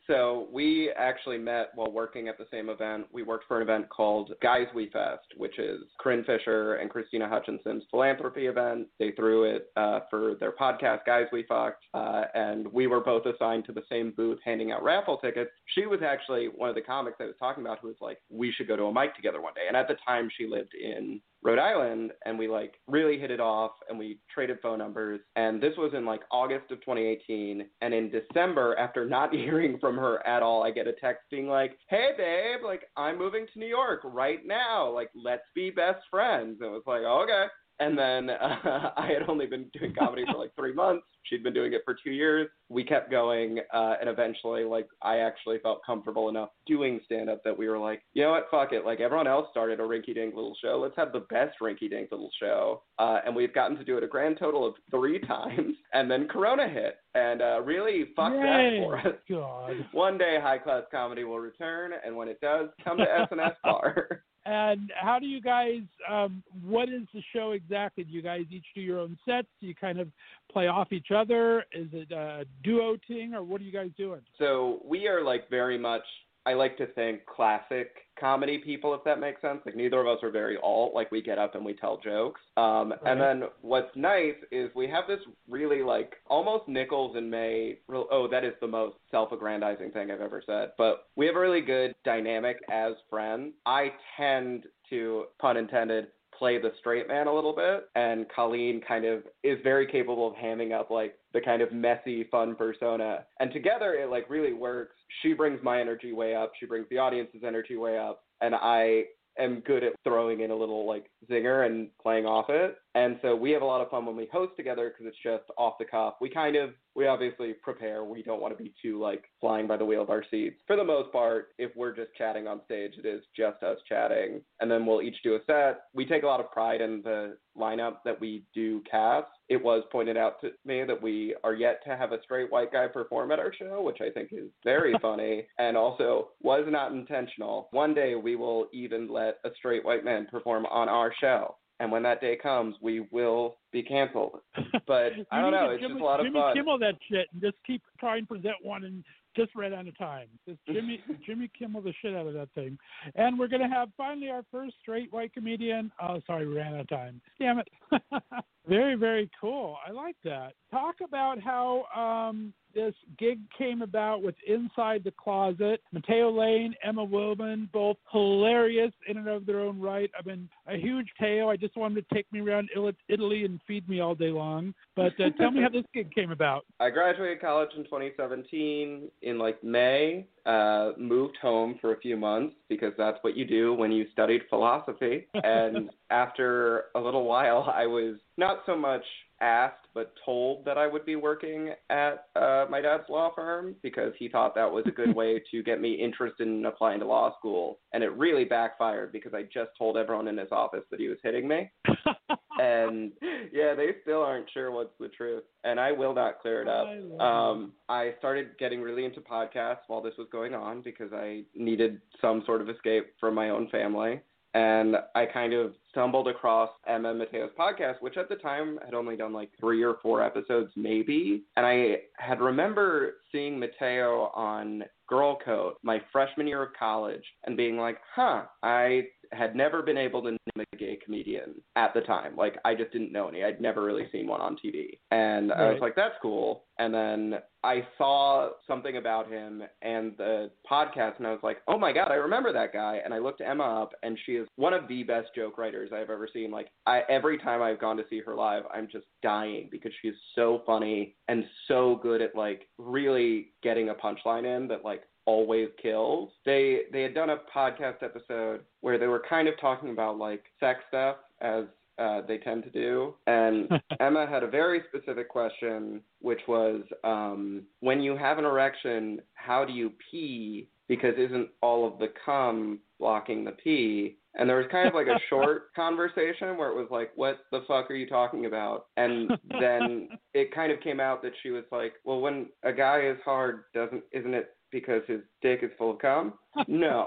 So we actually met while working at the same event. We worked for an event called Guys We Fest, which is Corinne Fisher and Christina Hutchinson's philanthropy event. They threw it uh, for their podcast, Guys We Fucked, uh, and we were both assigned to the same booth handing out raffle tickets. She was actually one of the comics I was talking about who was like, we should go to a mic together one day. And at the time, she lived in Rhode Island, and we like really hit it off, and we traded phone numbers. And this was in like August of twenty eighteen. And in December, after not hearing from her at all, I get a text being like, hey babe, like I'm moving to New York right now. Like, let's be best friends. And it was like, okay. And then uh, I had only been doing comedy for like three months. She'd been doing it for two years. We kept going, uh, and eventually, like, I actually felt comfortable enough doing stand-up that we were like, you know what, fuck it. Like, everyone else started a rinky-dink little show. Let's have the best rinky-dink little show. Uh, and we've gotten to do it a grand total of three times. And then Corona hit, and uh, really fucked that for us. God. One day, high-class comedy will return, and when it does, come to S N S Bar. And how do you guys, um, what is the show exactly? Do you guys each do your own sets? Do you kind of play off each other? Is it a duo thing, or what are you guys doing? So we are like very much, I like to think, classic comedy people, if that makes sense. Like, neither of us are very alt. Like, we get up and we tell jokes. Um, Right. And then what's nice is we have this really, like, almost Nichols and May, real, oh, that is the most self-aggrandizing thing I've ever said. But we have a really good dynamic as friends. I tend to, pun intended, play the straight man a little bit, and Colleen kind of is very capable of hamming up like the kind of messy, fun persona. And together it like really works. She brings my energy way up, she brings the audience's energy way up, and I am good at throwing in a little like zinger and playing off it. And so we have a lot of fun when we host together because it's just off the cuff. We kind of, we obviously prepare. We don't want to be too like flying by the wheel of our seats. For the most part, if we're just chatting on stage, it is just us chatting. And then we'll each do a set. We take a lot of pride in the lineup that we do cast. It was pointed out to me that we are yet to have a straight white guy perform at our show, which I think is very funny and also was not intentional. One day we will even let a straight white man perform on our show. And when that day comes, we will be canceled. But I don't know. It's Jimmy, just a lot of Jimmy fun. Kimmel that shit and just keep trying to present one and just ran out of time. Just Jimmy Jimmy Kimmel the shit out of that thing. And we're going to have finally our first straight white comedian. Oh, sorry, we ran out of time. Damn it. Very, very cool. I like that. Talk about how um, this gig came about with Inside the Closet. Matteo Lane, Emma Willman, both hilarious in and of their own right. I've been a huge Teo. I just wanted to take me around Italy and feed me all day long. But uh, tell me how this gig came about. I graduated college in twenty seventeen in like May, uh, moved home for a few months because that's what you do when you studied philosophy. And after a little while, I was not so much asked but told that I would be working at uh, my dad's law firm because he thought that was a good way to get me interested in applying to law school. And it really backfired because I just told everyone in his office that he was hitting me. And yeah, they still aren't sure what's the truth. And I will not clear it up. I Um, I started getting really into podcasts while this was going on because I needed some sort of escape from my own family. And I kind of stumbled across Emma and Matteo's podcast, which at the time had only done like three or four episodes maybe. And I had remember seeing Matteo on Girl Code my freshman year of college and being like, huh, I had never been able to name a gay comedian at the time. Like, I just didn't know any. I'd never really seen one on T V. And right. I was like, that's cool. And then I saw something about him and the podcast, and I was like, oh my God, I remember that guy. And I looked Emma up, and she is one of the best joke writers I've ever seen. Like, I, every time I've gone to see her live, I'm just dying because she's so funny and so good at, like, really getting a punchline in that, like, always kills. They they had done a podcast episode where they were kind of talking about like sex stuff as uh, they tend to do. And Emma had a very specific question, which was, um, when you have an erection, how do you pee? Because isn't all of the cum blocking the pee? And there was kind of like a short conversation where it was like, what the fuck are you talking about? And then it kind of came out that she was like, well, when a guy is hard, doesn't isn't it because his dick is full of cum? No.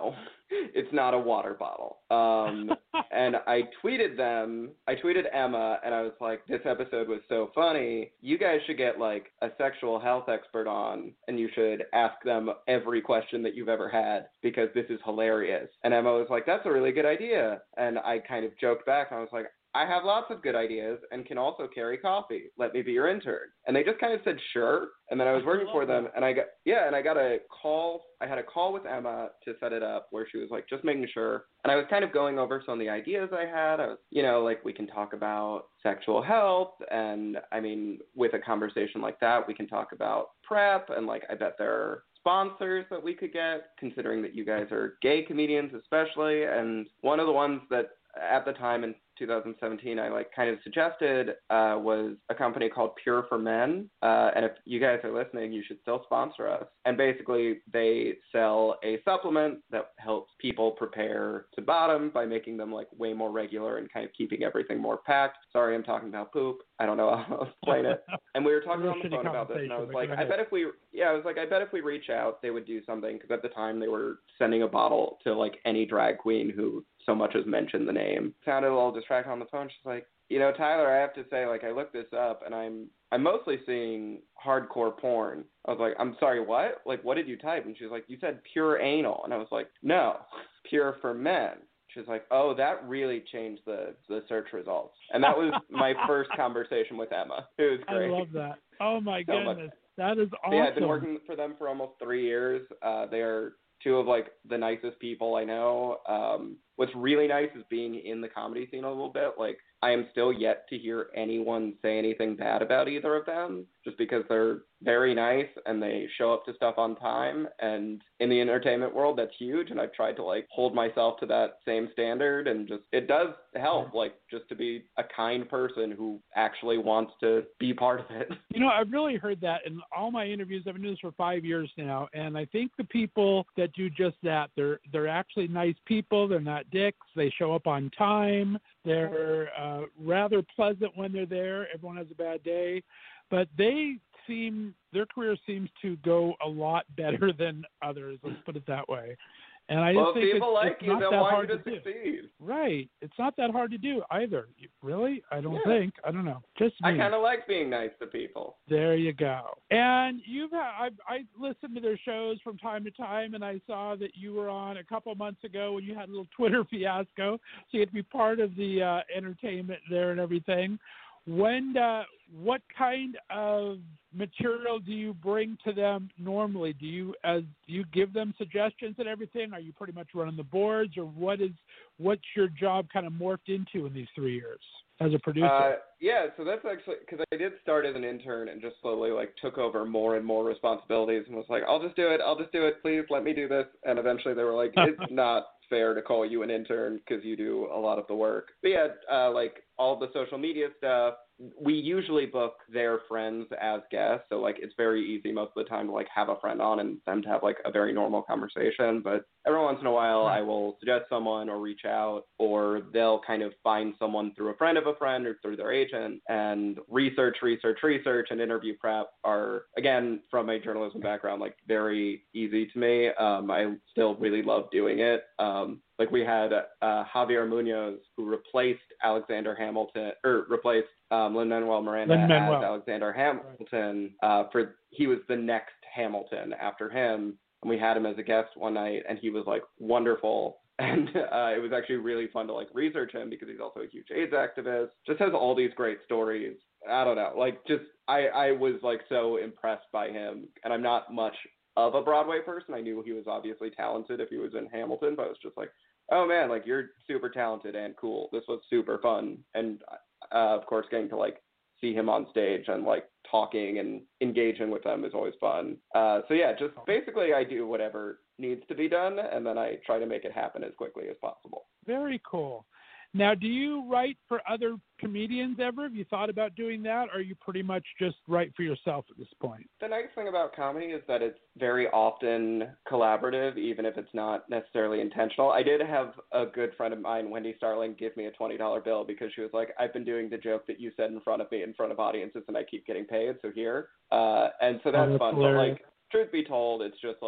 It's not a water bottle. Um, and I tweeted them, I tweeted Emma, and I was like, this episode was so funny. You guys should get, like, a sexual health expert on, and you should ask them every question that you've ever had, because this is hilarious. And Emma was like, that's a really good idea. And I kind of joked back, and I was like, I have lots of good ideas and can also carry coffee. Let me be your intern. And they just kind of said, sure. And then I was working for them, and I got, yeah, and I got a call. I had a call with Emma to set it up where she was like, just making sure. And I was kind of going over some of the ideas I had. I was, you know, like, we can talk about sexual health. And I mean, with a conversation like that, we can talk about PrEP. And, like, I bet there are sponsors that we could get, considering that you guys are gay comedians especially. And one of the ones that at the time in two thousand seventeen I like kind of suggested uh, was a company called Pure for Men. Uh, and if you guys are listening, you should still sponsor us. And basically they sell a supplement that helps people prepare to bottom by making them like way more regular and kind of keeping everything more packed. Sorry, I'm talking about poop. I don't know how to explain it. And we were talking on the phone about this, and I was like, I bet if we, yeah, I was like, I bet if we reach out, they would do something, because at the time they were sending a bottle to like any drag queen who so much as mentioned the name. Sounded a little distracted on the phone. She's like, you know, Tyler, I have to say, like, I looked this up, and I'm I'm mostly seeing hardcore porn. I was like, I'm sorry, what? Like, what did you type? And she was like, you said pure anal. And I was like, no, Pure for Men. She was like, oh, that really changed the, the search results. And that was my first conversation with Emma. It was great. I love that. Oh, my so goodness. Much. That is awesome. Yeah, I've been working for them for almost three years. Uh, they are two of, like, the nicest people I know. Um, what's really nice is being in the comedy scene a little bit. Like, I am still yet to hear anyone say anything bad about either of them, just because they're very nice and they show up to stuff on time. And in the entertainment world, that's huge. And I've tried to like hold myself to that same standard, and just, it does help, like, just to be a kind person who actually wants to be part of it. You know, I've really heard that in all my interviews. I've been doing this for five years now. And I think the people that do just that, they're, they're actually nice people. They're not dicks. They show up on time. They're uh, rather pleasant when they're there. Everyone has a bad day, but they seem, their career seems to go a lot better than others. Let's put it that way. And I well, just think people it's, like it's you, not they'll that want hard you to, to succeed. do. Right. It's not that hard to do either. Really? I don't yeah. think. I don't know. Just me. I kind of like being nice to people. There you go. And you've had, I I listened to their shows from time to time, and I saw that you were on a couple months ago when you had a little Twitter fiasco. So you had to be part of the uh, entertainment there and everything. When, uh, what kind of material do you bring to them normally? Do you, as do you give them suggestions and everything? Are you pretty much running the boards, or what is, what's your job kind of morphed into in these three years as a producer? Uh, yeah, so that's actually, because I did start as an intern and just slowly like took over more and more responsibilities and was like, I'll just do it, I'll just do it, please let me do this. And eventually they were like, it's not fair to call you an intern because you do a lot of the work. But yeah, uh, like all the social media stuff, we usually book their friends as guests, so like it's very easy most of the time to like have a friend on and them to have like a very normal conversation. But every once in a while I will suggest someone or reach out, or they'll kind of find someone through a friend of a friend or through their agent. And research, research, research and interview prep are, again, from a journalism background, like very easy to me. Um, I still really love doing it. Um, Like we had uh, Javier Munoz, who replaced Alexander Hamilton, or replaced um, Lin-Manuel Miranda Lin-Manuel. as Alexander Hamilton. Uh, for he was the next Hamilton after him, and we had him as a guest one night, and he was like wonderful. And uh, it was actually really fun to like research him because he's also a huge AIDS activist. Just has all these great stories. I don't know, like just I I was like so impressed by him, and I'm not much of a Broadway person. I knew he was obviously talented if he was in Hamilton, but I was just like, oh man, like you're super talented and cool. This was super fun. And uh, of course, getting to like see him on stage and like talking and engaging with them is always fun. Uh, so yeah, just basically I do whatever needs to be done, and then I try to make it happen as quickly as possible. Very cool. Now, do you write for other comedians ever? Have you thought about doing that, or are you pretty much just write for yourself at this point? The nice thing about comedy is that it's very often collaborative, even if it's not necessarily intentional. I did have a good friend of mine, Wendy Starling, give me a twenty dollar bill because she was like, I've been doing the joke that you said in front of me in front of audiences, and I keep getting paid, so here. Uh, and so that's, oh, that's fun. hilarious. But, like, truth be told, it's just like,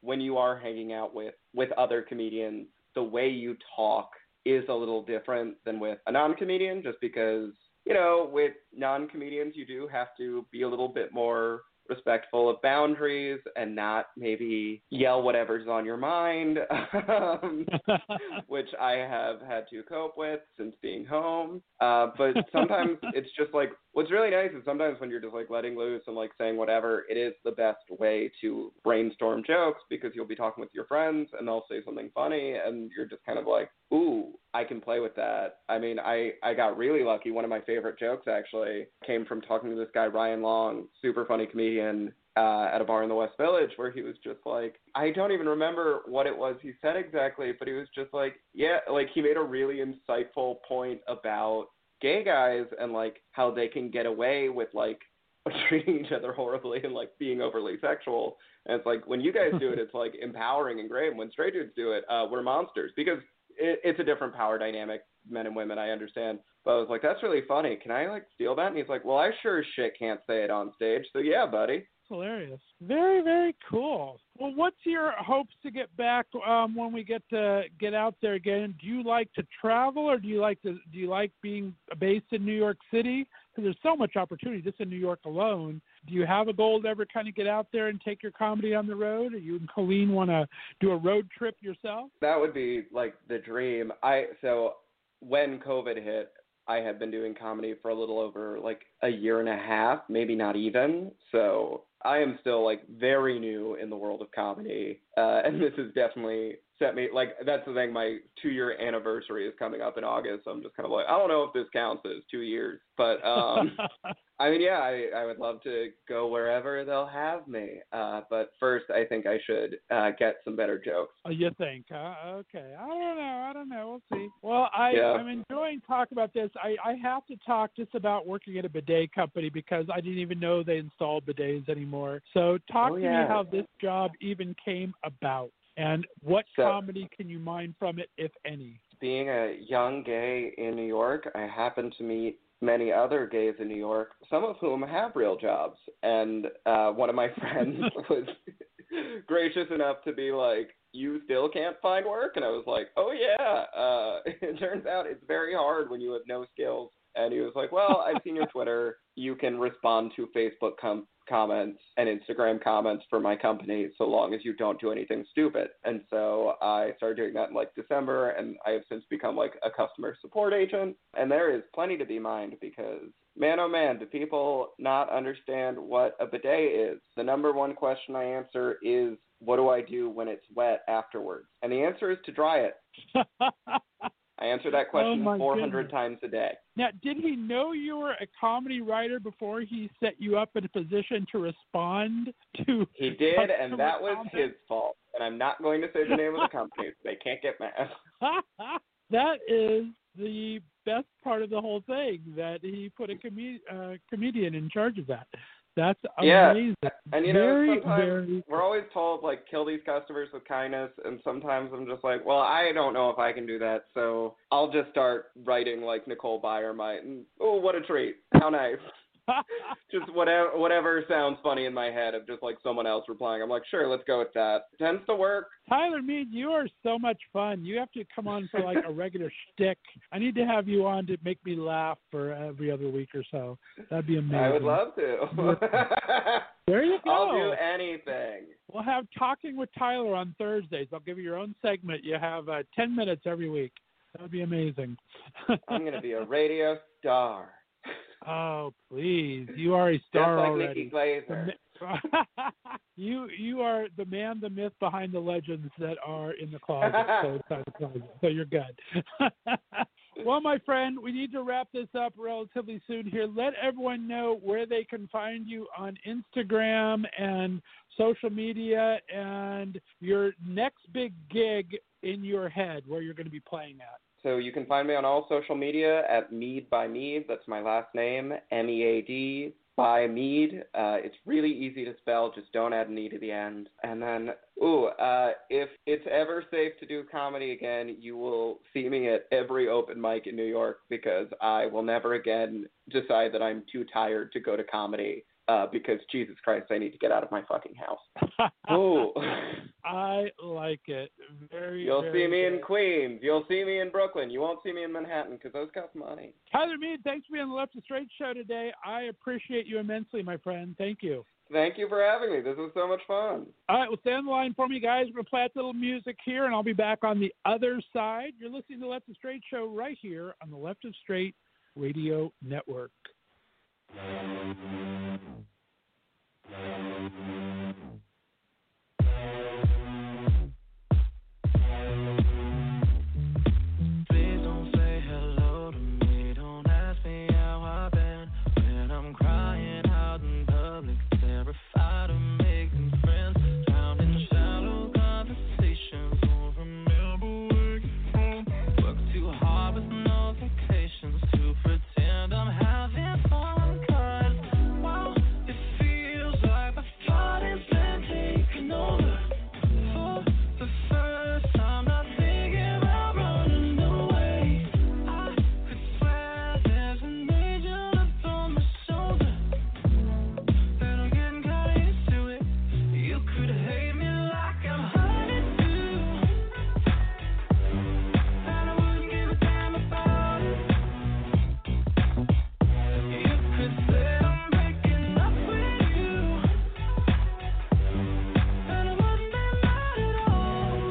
when you are hanging out with, with other comedians, the way you talk is a little different than with a non-comedian, just because, you know, with non-comedians, you do have to be a little bit more respectful of boundaries and not maybe yell whatever's on your mind, um, which I have had to cope with since being home. Uh, but sometimes it's just like, what's really nice is sometimes when you're just like letting loose and like saying whatever, it is the best way to brainstorm jokes, because you'll be talking with your friends and they'll say something funny and you're just kind of like, ooh, I can play with that. I mean, I, I got really lucky. One of my favorite jokes actually came from talking to this guy, Ryan Long, super funny comedian, uh, at a bar in the West Village, where he was just like, I don't even remember what it was he said exactly, but he was just like, yeah, like he made a really insightful point about gay guys and like how they can get away with like treating each other horribly and like being overly sexual. And it's like, when you guys do it, it's like empowering and great. And when straight dudes do it, uh, we're monsters, because it, it's a different power dynamic, men and women, I understand. But I was like, that's really funny. Can I like steal that? And he's like, well, I sure as shit can't say it on stage. So yeah, buddy. Hilarious. Very, very cool. Well, what's your hopes to get back um, when we get to get out there again? Do you like to travel, or do you like to do you like being based in New York City? Because there's so much opportunity just in New York alone. Do you have a goal to ever kind of get out there and take your comedy on the road? Or you and Colleen want to do a road trip yourself? That would be like the dream. I so when COVID hit, I had been doing comedy for a little over like a year and a half, maybe not even. So I am still like very new in the world of comedy. Uh, and this has definitely set me, like, that's the thing, my two year anniversary is coming up in August. So I'm just kind of like, I don't know if this counts as two years, but um, I mean, yeah, I, I would love to go wherever they'll have me. Uh, but first, I think I should uh, get some better jokes. Oh, you think? Uh, okay. I don't know. I don't know. We'll see. Well, I, Yeah. I'm enjoying talking about this. I, I have to talk just about working at a bidet company, because I didn't even know they installed bidets anymore. So talk Oh, to yeah. me how this job even came about, and what So- comedy can you mine from it, if any? Being a young gay in New York, I happened to meet many other gays in New York, some of whom have real jobs. And uh, one of my friends was gracious enough to be like, you still can't find work? And I was like, oh, yeah. Uh, it turns out it's very hard when you have no skills. And he was like, well, I've seen your Twitter. You can respond to Facebook com- comments and Instagram comments for my company so long as you don't do anything stupid. And so I started doing that in like December, and I have since become like a customer support agent. And there is plenty to be mined, because man, oh man, do people not understand what a bidet is? The number one question I answer is, what do I do when it's wet afterwards? And the answer is to dry it. I answer that question Oh, four hundred goodness. times a day. Now, did he know you were a comedy writer before he set you up in a position to respond to? He did, and customer that was comments? his fault. And I'm not going to say the name of the company, so they can't get mad. That is the best part of the whole thing, that he put a com- uh, comedian in charge of that. That's Yeah. amazing. And, you know, very, sometimes very we're always told, like, kill these customers with kindness, and sometimes I'm just like, well, I don't know if I can do that, so I'll just start writing like Nicole Byer might, and oh, what a treat. How nice. Just whatever whatever sounds funny in my head of just like someone else replying. I'm like, sure, let's go with that. Tends to work. Tyler Mead, you are so much fun. You have to come on for like a regular shtick. I need to have you on to make me laugh for every other week or so. That'd be amazing. I would love to. There you go. I'll do anything. We'll have Talking with Tyler on Thursdays. I'll give you your own segment. You have uh, ten minutes every week. That would be amazing. I'm going to be a radio star. Oh, please. You are a star Just like already. Nikki Glazer. The mi- you you are the man, the myth behind the legends that are in the closet. So, inside the closet. So you're good. Well, my friend, we need to wrap this up relatively soon here. Let everyone know where they can find you on Instagram and social media, and your next big gig in your head, where you're going to be playing at. So you can find me on all social media at Mead by Mead. That's my last name, M E A D by Mead. Uh, it's really easy to spell. Just don't add an E to the end. And then, ooh, uh, if it's ever safe to do comedy again, you will see me at every open mic in New York, because I will never again decide that I'm too tired to go to comedy uh, because Jesus Christ, I need to get out of my fucking house. Ooh. I like it. Very. You'll very see me good. in Queens. You'll see me in Brooklyn. You won't see me in Manhattan because those cost money. Tyler Mead, thanks for being on the Left of Straight show today. I appreciate you immensely, my friend. Thank you. Thank you for having me. This was so much fun. All right, well, stay on the line for me, guys. We're going to play a little music here, and I'll be back on the other side. You're listening to the Left of Straight show right here on the Left of Straight Radio Network. Please don't say hello to me. Don't ask me how I've been when I'm crying out in public, terrified of making friends, drowned in shallow conversations. Won't remember where you're from. Work too hard with no vacations to pretend I'm having fun. 'Cause wow, it feels like my thought has been taken over. For the first time, not thinking about running away. I could swear there's an angel up on my shoulder, and I'm getting kinda used to it. You could hate me like I'm hurting too, and I wouldn't give a damn about it. You could say I'm breaking up with you, and I wouldn't be mad at all.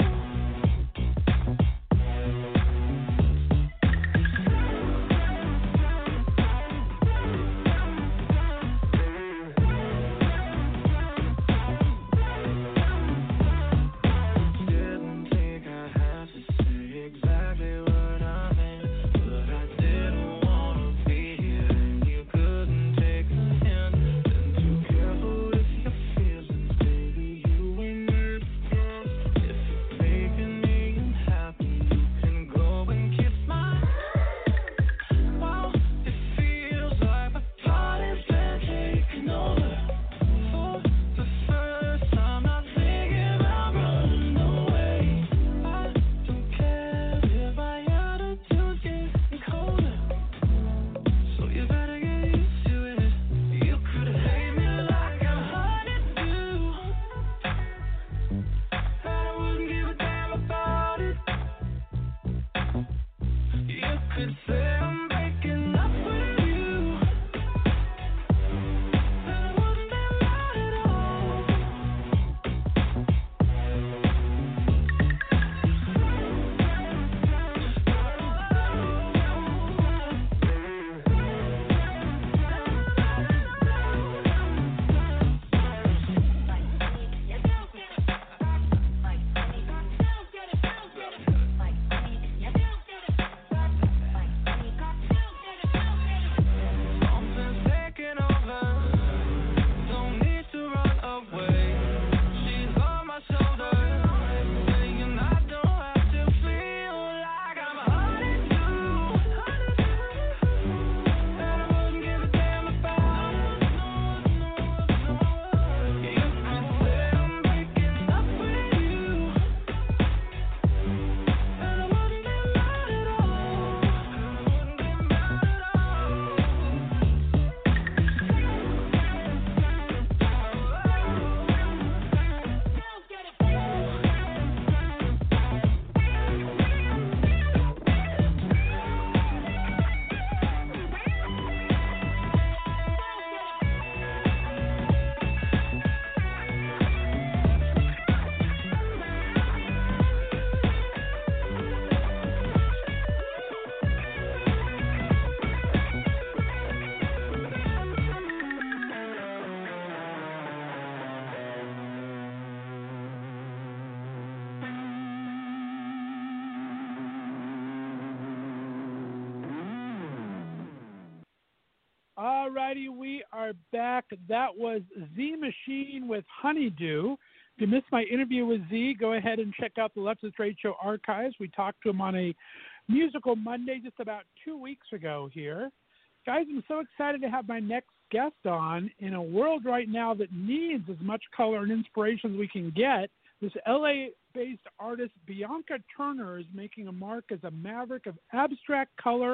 Didn't think I had to say exactly what I meant, but I didn't wanna be here, and you couldn't take a hint. Been too careful with your feelings, baby. You ain't made of glass. If you're making me unhappy, you can go and kiss my ass. Wow, it feels like my body has been taken over. For the first time, not thinking about running away. I don't care if my attitude's getting colder, so you better get used to it. You could hate me like I'm hurting too, and I wouldn't give a damn about it. You could say I'm breaking up with you, and I wouldn't be mad at all. Something's taking over. Don't need to run away. She's on my shoulder, saying I don't have to feel like I'm hurting too, and I wouldn't give a damn about it. You could say I'm breaking up with you, and I wouldn't be mad at all. I wouldn't be mad at all. All righty, we are back. That was Z Machine with Honeydew. If you missed my interview with Z, go ahead and check out the Left of Straight Show archives. We talked to him on a musical Monday just about two weeks ago here. Guys, I'm so excited to have my next guest on. In a world right now that needs as much color and inspiration as we can get, this L A-based artist Bianca Turner is making a mark as a maverick of abstract color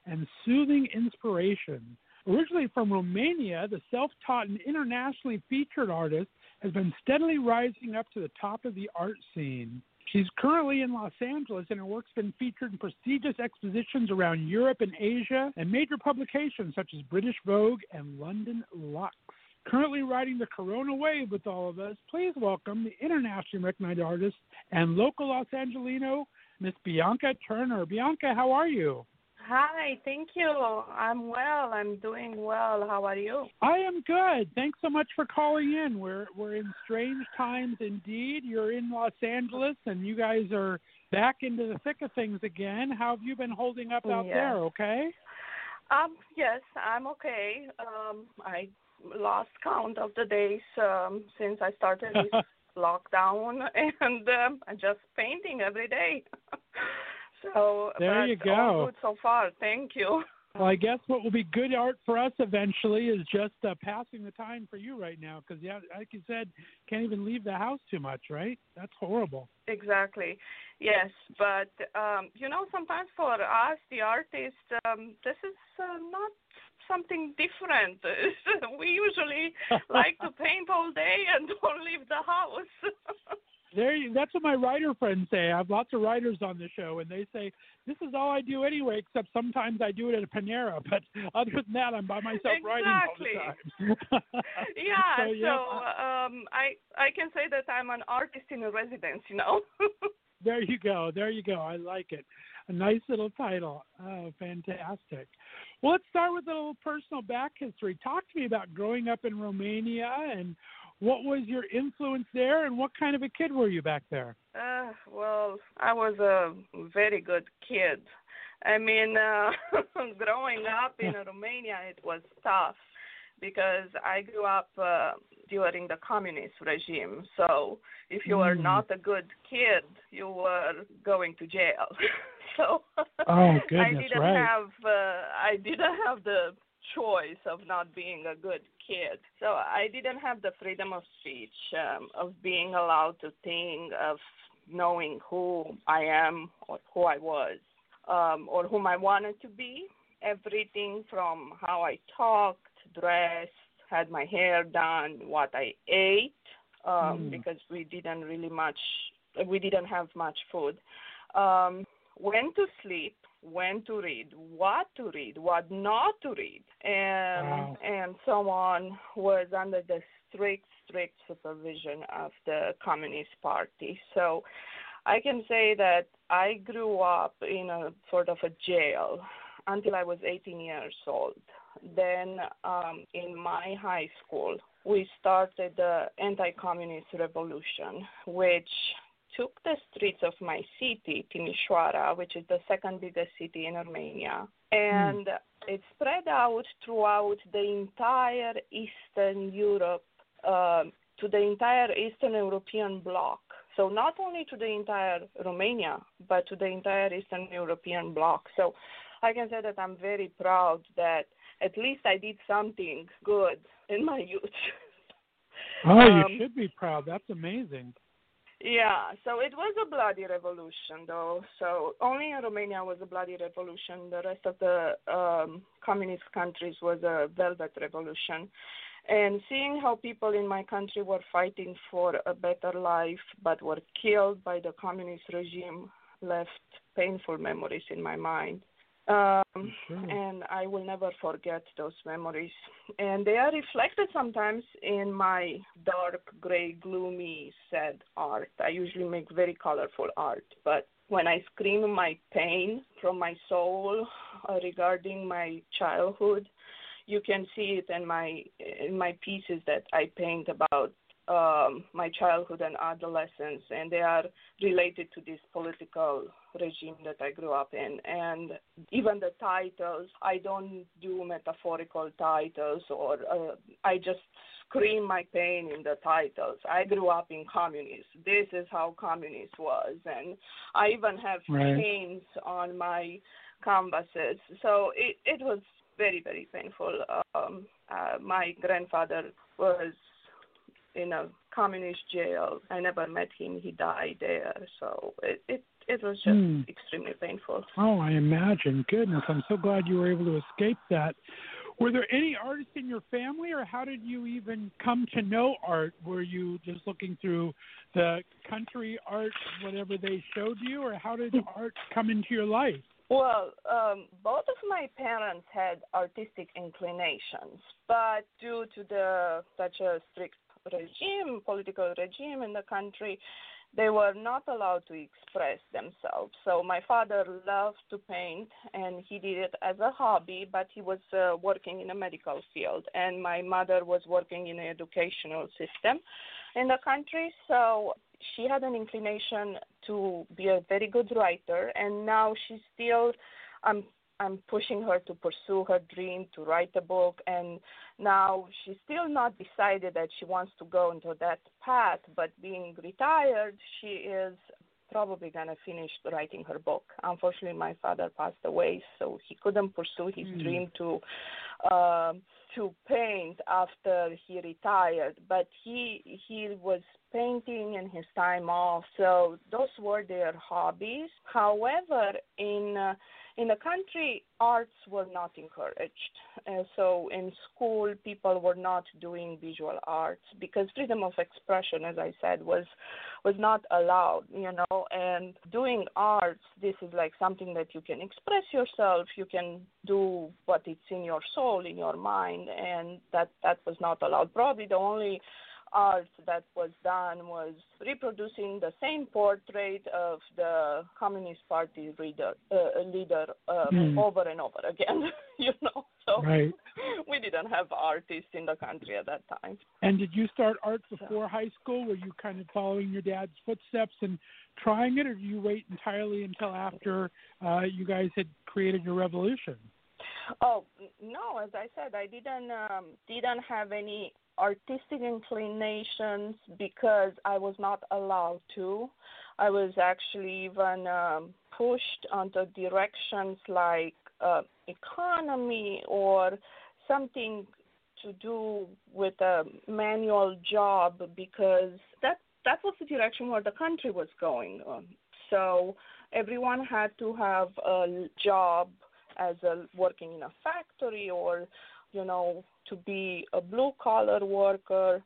and soothing inspiration. Originally from Romania, the self-taught and internationally featured artist has been steadily rising up to the top of the art scene. She's currently in Los Angeles, and her work's been featured in prestigious expositions around Europe and Asia and major publications such as British Vogue and London Lux. Currently riding the Corona wave with all of us, please welcome the internationally recognized artist and local Los Angelino, Miss Bianca Turner. Bianca, how are you? Hi, thank you. I'm well. I'm doing well. How are you? I am good. Thanks so much for calling in. We're we're in strange times indeed. You're in Los Angeles, and you guys are back into the thick of things again. How have you been holding up out Yeah. there? Okay. Um, yes, I'm okay. Um, I lost count of the days um, since I started this lockdown, and um, I'm just painting every day. So there but you go. All good so far. Thank you. Well, I guess what will be good art for us eventually is just uh, passing the time for you right now, because, yeah, like you said, can't even leave the house too much, right? That's horrible. Exactly. Yes, but, um, you know, sometimes for us, the artists, um, this is uh, not something different. We usually like to paint all day and don't leave the house. There, you, that's what my writer friends say. I have lots of writers on the show, and they say, this is all I do anyway, except sometimes I do it at a Panera. But other than that, I'm by myself exactly. writing all the time. yeah, so, so, yeah, I, um, I, I can say that I'm an artist in residence, you know. There you go. There you go. I like it. A nice little title. Oh, fantastic. Well, let's start with a little personal back history. Talk to me about growing up in Romania, and what was your influence there, and what kind of a kid were you back there? Uh, well, I was a very good kid. I mean, uh, growing up in Romania, it was tough because I grew up uh, during the communist regime. So if you were Mm. not a good kid, you were going to jail. so Oh, I goodness, didn't right. have uh, I didn't have the choice of not being a good kid. So I didn't have the freedom of speech, um, of being allowed to think, of knowing who I am or who I was, um, or whom I wanted to be. Everything from how I talked, dressed, had my hair done, what I ate, um, Mm. because we didn't really much, we didn't have much food. Um, when to sleep, when to read, what to read, what not to read, and Wow. and so on was under the strict, strict supervision of the Communist Party. So I can say that I grew up in a sort of a jail until I was eighteen years old. Then um, in my high school, we started the anti-communist revolution, which took the streets of my city, Timișoara, which is the second biggest city in Romania, and mm. it spread out throughout the entire Eastern Europe, uh, to the entire Eastern European bloc. So not only to the entire Romania, but to the entire Eastern European bloc. So I can say that I'm very proud that at least I did something good in my youth. Oh, you um, should be proud. That's amazing. Yeah, so it was a bloody revolution, though. So only in Romania was a bloody revolution. The rest of the um, communist countries was a velvet revolution. And seeing how people in my country were fighting for a better life but were killed by the communist regime left painful memories in my mind. Um, Sure. And I will never forget those memories. And they are reflected sometimes in my dark, gray, gloomy, sad art. I usually make very colorful art. But when I scream my pain from my soul uh, regarding my childhood, you can see it in my in my pieces that I paint about um, my childhood and adolescence, and they are related to this political regime that I grew up in. And even the titles, I don't do metaphorical titles, or uh, I just scream my pain in the titles. I grew up in communism. This is how communist was, and I even have Right. chains on my canvases. So it, it was very, very painful. Um, uh, my grandfather was in a communist jail. I never met him. He died there. So it, it it was just Hmm. extremely painful. Oh, I imagine. Goodness, I'm so glad you were able to escape that. Were there any artists in your family, or how did you even come to know art? Were you just looking through the country art, whatever they showed you, or how did art come into your life? Well, um, both of my parents had artistic inclinations, but due to the such a strict regime, political regime in the country, they were not allowed to express themselves. So my father loved to paint, and he did it as a hobby, but he was uh, working in a medical field, and my mother was working in an educational system in the country. So she had an inclination to be a very good writer, and now she's still, I'm I'm pushing her to pursue her dream to write a book, and now she's still not decided that she wants to go into that path, but being retired, she is probably going to finish writing her book. Unfortunately, my father passed away, so he couldn't pursue his mm. dream to uh, to paint after he retired, but he he was painting in his time off, so those were their hobbies. However, in uh, in the country, arts were not encouraged. Uh, so in school, people were not doing visual arts because freedom of expression, as I said, was was not allowed, you know. And doing arts, this is like something that you can express yourself. You can do what it's in your soul, in your mind, and that, that was not allowed. Probably the only art that was done was reproducing the same portrait of the Communist Party leader, uh, leader uh, mm. over and over again, you know. So right. we didn't have artists in the country at that time. And did you start art before so. high school? Were you kind of following your dad's footsteps and trying it, or did you wait entirely until after uh, you guys had created your revolution? Oh, no, as I said, I didn't um, didn't have any artistic inclinations because I was not allowed to. I was actually even um, pushed onto directions like uh, economy or something to do with a manual job because that that was the direction where the country was going. Um, so everyone had to have a job as a working in a factory or, you know, to be a blue-collar worker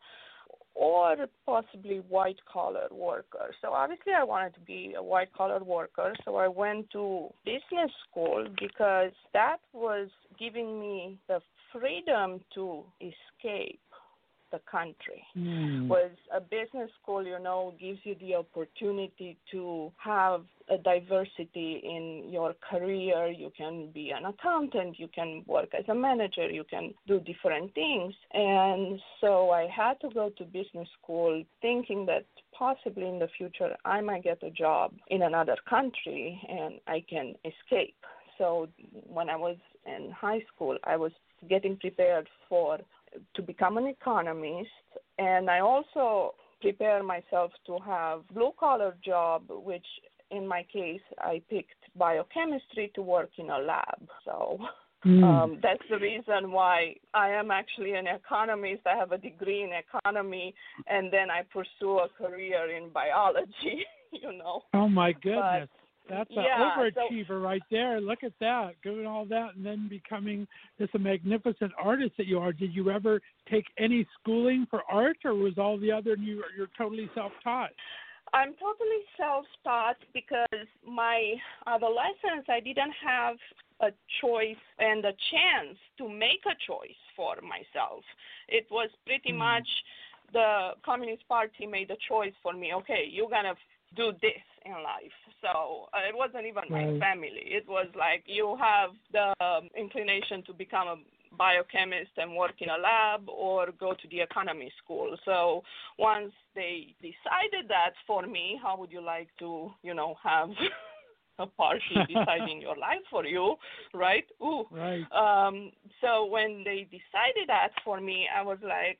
or possibly white-collar worker. So obviously I wanted to be a white-collar worker, so I went to business school because that was giving me the freedom to escape the country. Mm. Was a business school, you know, gives you the opportunity to have a diversity in your career. You can be an accountant, you can work as a manager, you can do different things. And so I had to go to business school thinking that possibly in the future I might get a job in another country and I can escape. So when I was in high school, I was getting prepared for to become an economist, and I also prepare myself to have blue-collar job, which in my case, I picked biochemistry to work in a lab. So mm. um, that's the reason why I am actually an economist. I have a degree in economy, and then I pursue a career in biology, you know. Oh, my goodness. But, That's an yeah, overachiever so, right there. Look at that, doing all that and then becoming this a magnificent artist that you are. Did you ever take any schooling for art, or was all the other you you're totally self-taught? I'm totally self-taught because my adolescence, I didn't have a choice and a chance to make a choice for myself. It was pretty mm. much the Communist Party made a choice for me. Okay, you're going to do this in life. So uh, it wasn't even my right. family. It was like you have the um, inclination to become a biochemist and work in a lab or go to the economy school. So once they decided that for me, how would you like to, you know, have a party deciding your life for you, right? Ooh. Right. Um, so when they decided that for me, I was like,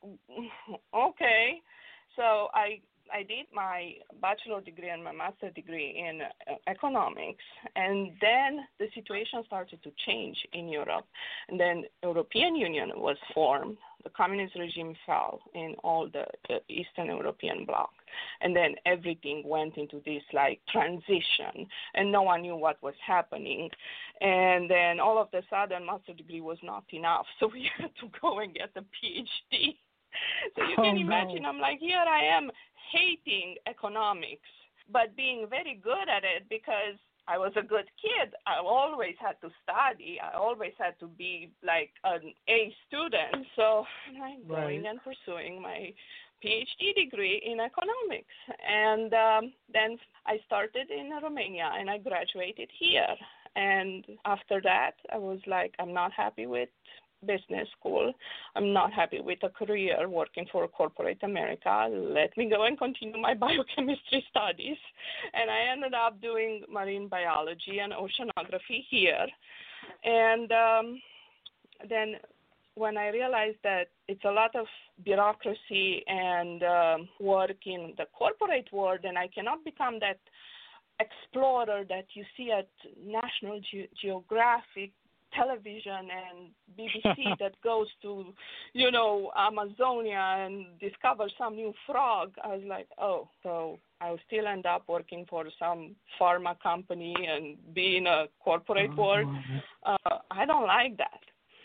okay. So I I did my bachelor degree and my master degree in uh, economics, and then the situation started to change in Europe. And then European Union was formed. The communist regime fell in all the, the Eastern European bloc. And then everything went into this like transition, and no one knew what was happening. And then all of a sudden, master degree was not enough, so we had to go and get a PhD. So you Oh, can no. imagine, I'm like, here I am hating economics, but being very good at it because I was a good kid. I always had to study. I always had to be like an A student. So I'm going Right. and pursuing my PhD degree in economics. And um, then I started in Romania and I graduated here. And after that, I was like, I'm not happy with business school. I'm not happy with a career working for corporate America. Let me go and continue my biochemistry studies. And I ended up doing marine biology and oceanography here. And um, then when I realized that it's a lot of bureaucracy and um, work in the corporate world, and I cannot become that explorer that you see at National Ge- Geographic television and B B C that goes to, you know, Amazonia and discover some new frog. I was like, oh, so I'll still end up working for some pharma company and be in a corporate world. Uh, I don't like that.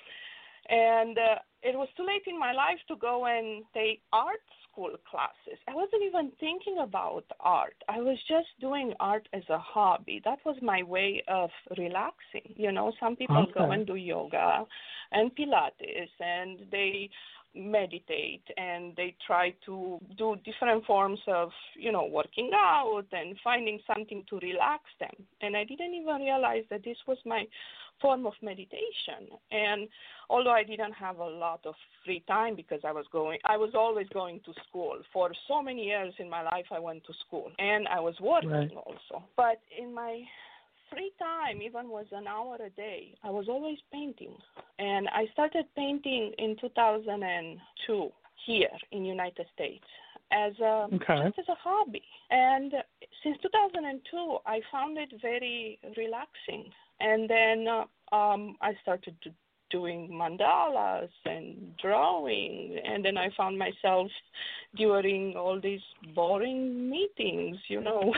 And uh, it was too late in my life to go and take art school classes. I wasn't even thinking about art. I was just doing art as a hobby. That was my way of relaxing. You know, some people Okay. go and do yoga and Pilates, and they meditate, and they try to do different forms of, you know, working out and finding something to relax them. And I didn't even realize that this was my form of meditation. And although I didn't have a lot of free time because I was going, I was always going to school. For so many years in my life, I went to school, and I was working Right. also. But in my free time, even was an hour a day, I was always painting. And I started painting in two thousand two here in United States as a, Okay. just as a hobby. And since two thousand two, I found it very relaxing. And then uh, um, I started to doing mandalas and drawing, and then I found myself during all these boring meetings, you know.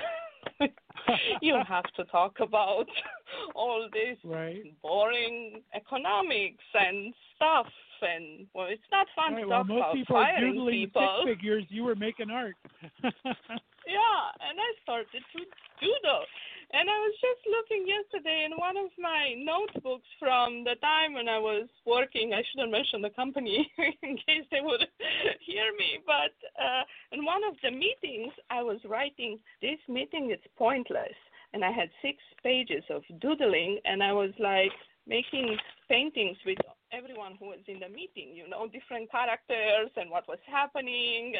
You have to talk about all this Right. boring economics and stuff, and well, it's not fun Right. to Well, talk most about people are firing doodling people. stick figures. You were making art. Yeah, and I started to doodle. And I was just looking yesterday in one of my notebooks from the time when I was working. I shouldn't mention the company in case they would hear me. But uh, in one of the meetings, I was writing, this meeting is pointless. And I had six pages of doodling, and I was like making paintings with everyone who was in the meeting, you know, different characters and what was happening.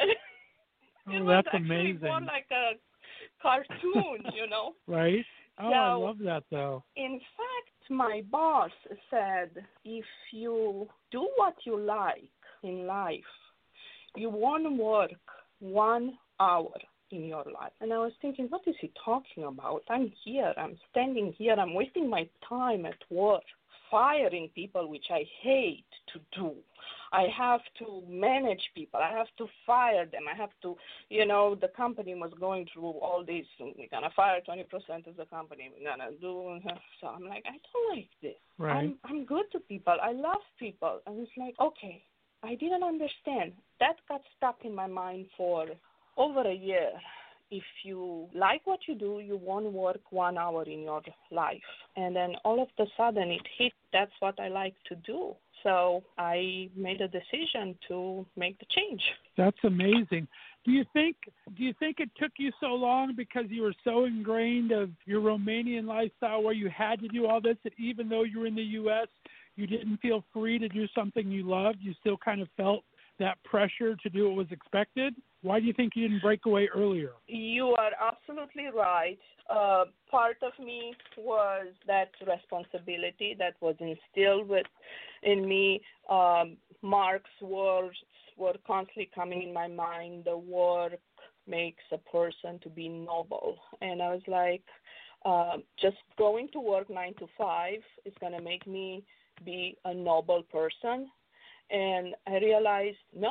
It Oh, was that's actually amazing. more like a cartoon, you know. Right? Oh, I So- love that, though. In fact, my boss said, if you do what you like in life, you won't work one hour in your life. And I was thinking, what is he talking about? I'm here. I'm standing here. I'm wasting my time at work, firing people, which I hate to do. I have to manage people. I have to fire them. I have to, you know, the company was going through all this. We're going to fire twenty percent of the company. We're going to do. So I'm like, I don't like this. Right. I'm, I'm good to people. I love people. And it's like, okay, I didn't understand. That got stuck in my mind for over a year. If you like what you do, you won't work one hour in your life. And then all of a sudden it hit, that's what I like to do. So I made a decision to make the change. That's amazing. Do you think do you think it took you so long because you were so ingrained of your Romanian lifestyle where you had to do all this that even though you were in the U S, you didn't feel free to do something you loved? You still kind of felt that pressure to do what was expected? Why do you think you didn't break away earlier? You are absolutely right. Uh, part of me was that responsibility that was instilled with, in me. Um, Mark's words were constantly coming in my mind. The work makes a person to be noble. And I was like, uh, just going to work nine to five is going to make me be a noble person. And I realized, no,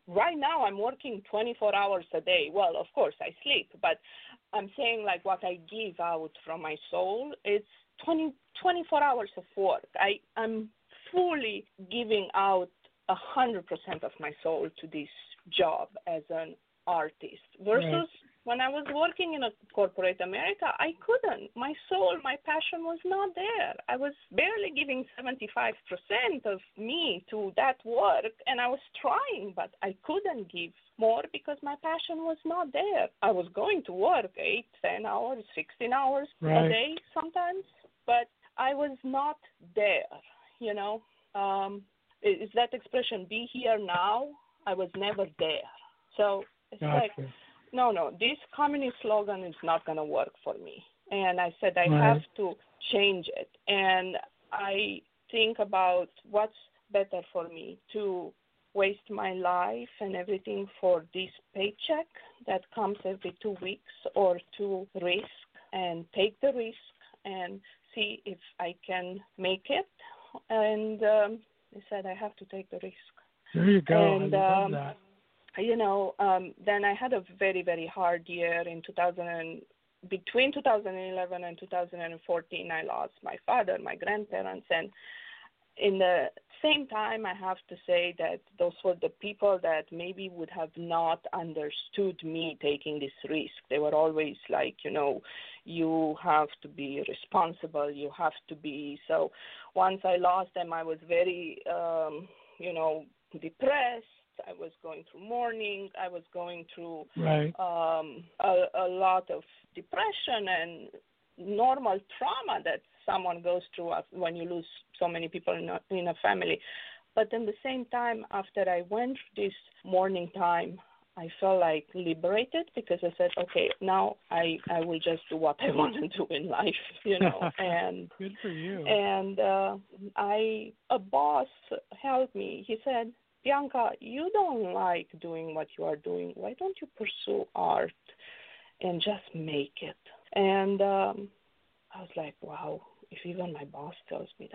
right now I'm working twenty-four hours a day. Well, of course I sleep, but I'm saying like what I give out from my soul, it's twenty, twenty-four hours of work. I, I'm fully giving out one hundred percent of my soul to this job as an artist versus Right. when I was working in a corporate America, I couldn't. My soul, my passion was not there. I was barely giving seventy-five percent of me to that work, and I was trying, but I couldn't give more because my passion was not there. I was going to work eight, ten hours, sixteen hours Right. a day sometimes, but I was not there, you know. Um, is that expression, be here now? I was never there. So it's like, Gotcha. no, no, this communist slogan is not going to work for me. And I said, I Right. have to change it. And I think about what's better for me, to waste my life and everything for this paycheck that comes every two weeks, or to risk and take the risk and see if I can make it. And um, I said, I have to take the risk. There you go. And, I love um, that. You know, um, then I had a very, very hard year in two thousand. And, between two thousand eleven and two thousand fourteen, I lost my father, my grandparents, and in the same time, I have to say that those were the people that maybe would have not understood me taking this risk. They were always like, you know, you have to be responsible, you have to be. So once I lost them, I was very, um, you know, depressed. I was going through mourning. I was going through Right. um, a, a lot of depression and normal trauma that someone goes through when you lose so many people in a, in a family. But at the same time, after I went through this mourning time, I felt like liberated, because I said, okay, now I, I will just do what I want to do in life, you know. and Good for you. and uh, I a boss helped me. He said, Bianca, you don't like doing what you are doing. Why don't you pursue art and just make it? And um, I was like, wow, if even my boss tells me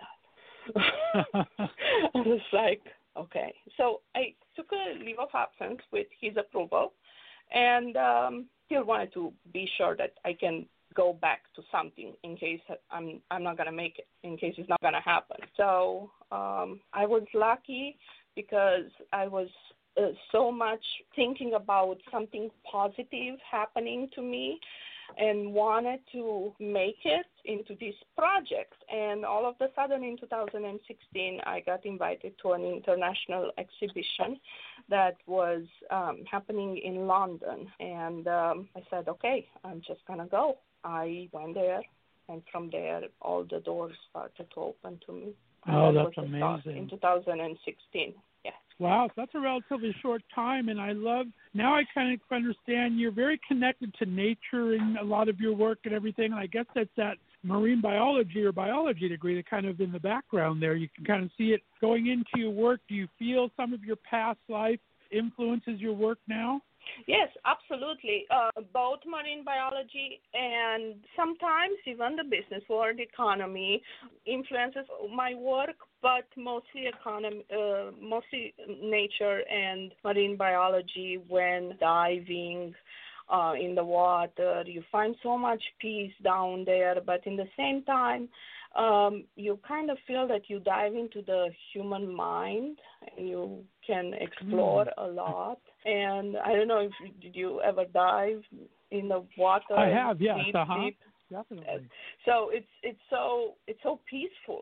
that. I was like, okay. So I took a leave of absence with his approval, and um, still wanted to be sure that I can go back to something in case I'm I'm not gonna make it, in case it's not gonna happen. So um, I was lucky, because I was uh, so much thinking about something positive happening to me and wanted to make it into this project. And all of a sudden in two thousand sixteen, I got invited to an international exhibition that was um, happening in London. And um, I said, okay, I'm just going to go. I went there, and from there, all the doors started to open to me. And Oh, that that's was the start amazing. in two thousand sixteen. Yeah. Wow, so that's a relatively short time, and I love, now I kind of understand you're very connected to nature in a lot of your work and everything, and I guess that's that marine biology or biology degree that kind of in the background there. You can kind of see it going into your work. Do you feel some of your past life influences your work now? Yes, absolutely. Uh, both marine biology and sometimes even the business world, economy, influences my work, but mostly economy, uh, mostly nature and marine biology. When diving uh, in the water, you find so much peace down there, but in the same time, um, you kind of feel that you dive into the human mind and you can explore Mm. a lot. And I don't know if did you ever dive in the water? I have, yes, deep, uh-huh. deep. Definitely. So it's it's so it's so peaceful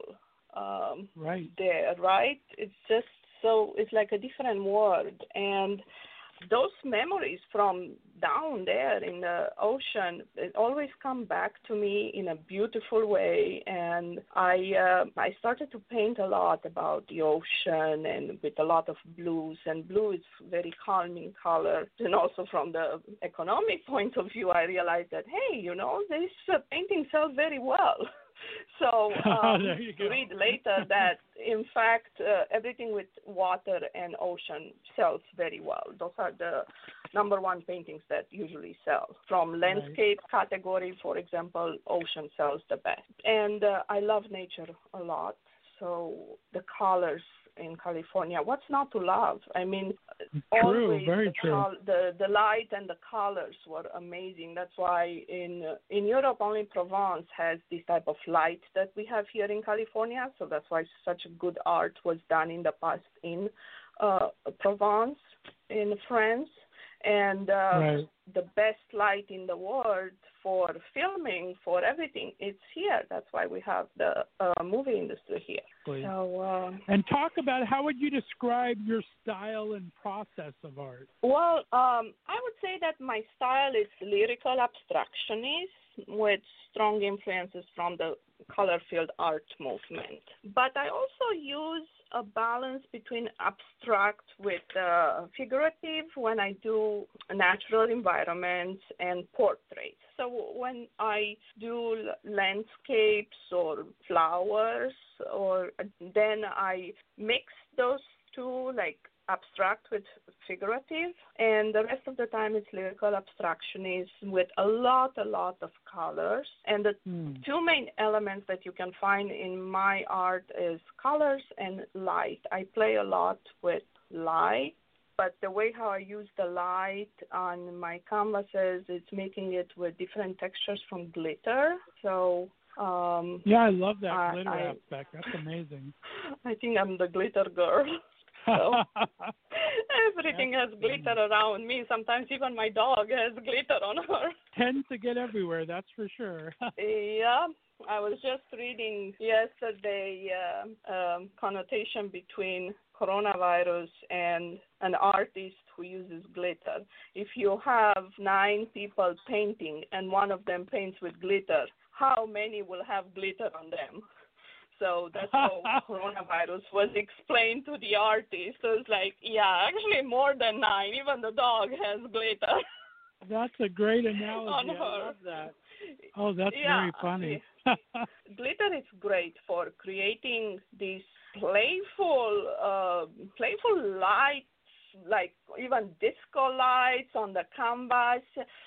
um, Right. there, right? It's just so it's like a different world, and those memories from down there in the ocean, it always come back to me in a beautiful way. And I uh, I started to paint a lot about the ocean, and with a lot of blues, and blue is very calming color. And also from the economic point of view, I realized that, hey, you know, this uh, painting sells very well. So um, There you go. read later that, in fact, uh, everything with water and ocean sells very well. Those are the number one paintings that usually sell. From landscape category, for example, ocean sells the best. And uh, I love nature a lot. So the colors in California, what's not to love? I mean, True, always very the, true. col- the the light and the colors were amazing. That's why in uh, in Europe only Provence has this type of light that we have here in California. So that's why such good art was done in the past in uh, Provence in France. And uh, Right. the best light in the world for filming, for everything, it's here. That's why we have the uh, movie industry here. Please. So, uh, And talk about how would you describe your style and process of art? well, um, I would say that my style is lyrical abstractionist with strong influences from the color field art movement. But I also use a balance between abstract with uh, figurative when I do natural environments and portraits. So when I do landscapes or flowers, or then I mix those two, like abstract with figurative, and the rest of the time it's lyrical abstractionism with a lot, a lot of colors. And the Hmm. two main elements that you can find in my art is colors and light. I play a lot with light, but the way how I use the light on my canvases is making it with different textures from glitter. So um, Yeah, I love that I- glitter I- aspect. That's amazing. I think I'm the glitter girl. So everything has glitter around me. Sometimes even my dog has glitter on her. Tends to get everywhere, that's for sure. Yeah, I was just reading yesterday uh, um, connotation between coronavirus and an artist who uses glitter. If you have nine people painting and one of them paints with glitter, how many will have glitter on them? So that's how coronavirus was explained to the artist. So it's like, yeah, actually more than nine. Even the dog has glitter. That's a great analogy. On I her. love that. Oh, that's Yeah, very funny. Glitter is great for creating these playful, uh, playful lights, like even disco lights on the canvas.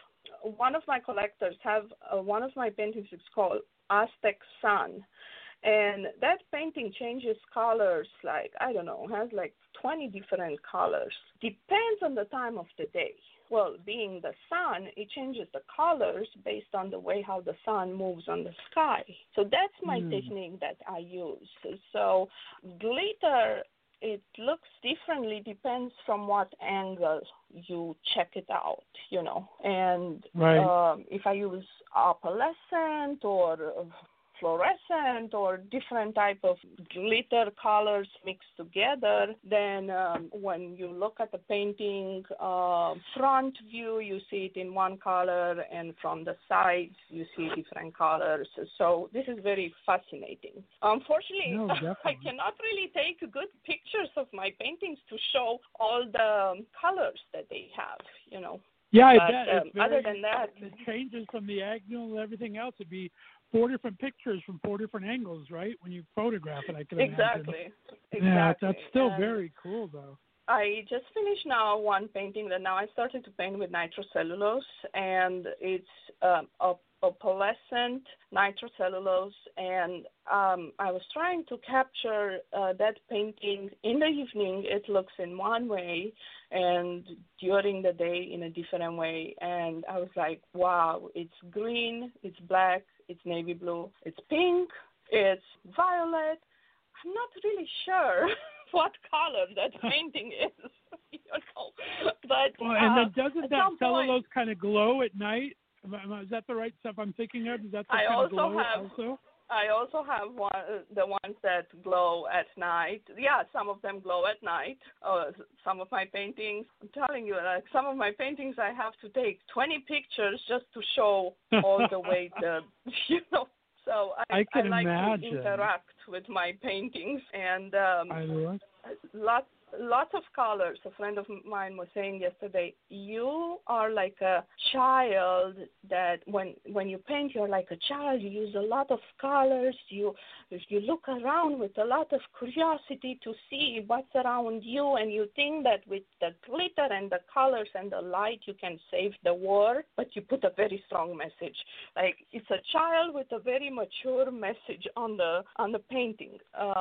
One of my collectors have uh, one of my paintings is called Aztec Sun. And that painting changes colors like, I don't know, has like twenty different colors. Depends on the time of the day. Well, being the sun, it changes the colors based on the way how the sun moves on the sky. So that's my Mm. technique that I use. So glitter, it looks differently, depends from what angle you check it out, you know. And Right. um, if I use opalescent or uh, fluorescent or different type of glitter colors mixed together, then um, when you look at the painting uh, front view, you see it in one color, and from the sides, you see different colors. So this is very fascinating. Unfortunately, No, I definitely. cannot really take good pictures of my paintings to show all the colors that they have, you know. Yeah, I But, bet. um, It's very, other than that, it changes from the angle and everything else. It'd be four different pictures from four different angles, right? When you photograph it, I can imagine. exactly. Yeah, Exactly. that's still And very cool, though. I just finished now one painting that now I started to paint with nitrocellulose, and it's um, a opalescent nitrocellulose, and um, I was trying to capture uh, that painting in the evening. It looks in one way, and during the day in a different way. And I was like, wow, it's green, it's black, it's navy blue, it's pink, it's violet. I'm not really sure what color that painting is, you know. But Well, and uh, then doesn't at that some point- cellulose kind of glow at night? Am I- am I- Is that the right stuff I'm thinking of? Is that the I kind of also glow have- also? I also have one, uh, the ones that glow at night. Yeah, some of them glow at night. Uh, some of my paintings, I'm telling you, like some of my paintings, I have to take twenty pictures just to show all the way the, you know. So I, I can like imagine. to interact with my paintings, and um, I love. lots lots of colors. A friend of mine was saying yesterday, you are like a child that when when you paint, you're like a child. You use a lot of colors. You you look around with a lot of curiosity to see what's around you, and you think that with the glitter and the colors and the light, you can save the world, but you put a very strong message. Like it's a child with a very mature message on the on the painting. Um,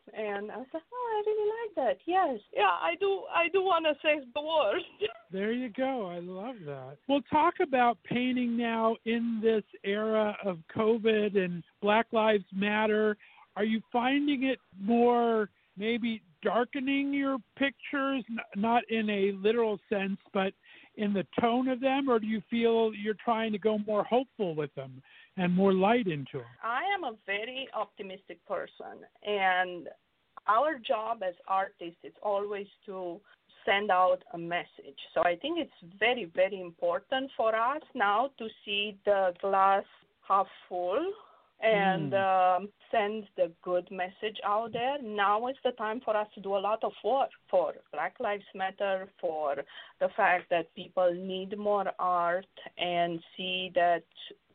And I said, oh, I really like that. Yes. Yeah, I do I do want to say the worst. There you go. I love that. We'll talk about painting now in this era of COVID and Black Lives Matter. Are you finding it more maybe darkening your pictures, n- not in a literal sense, but in the tone of them, or do you feel you're trying to go more hopeful with them and more light into them? I am a very optimistic person, and our job as artists is always to send out a message. So I think it's very, very important for us now to see the glass half full and mm. um, send the good message out there. Now is the time for us to do a lot of work for Black Lives Matter, for the fact that people need more art and see that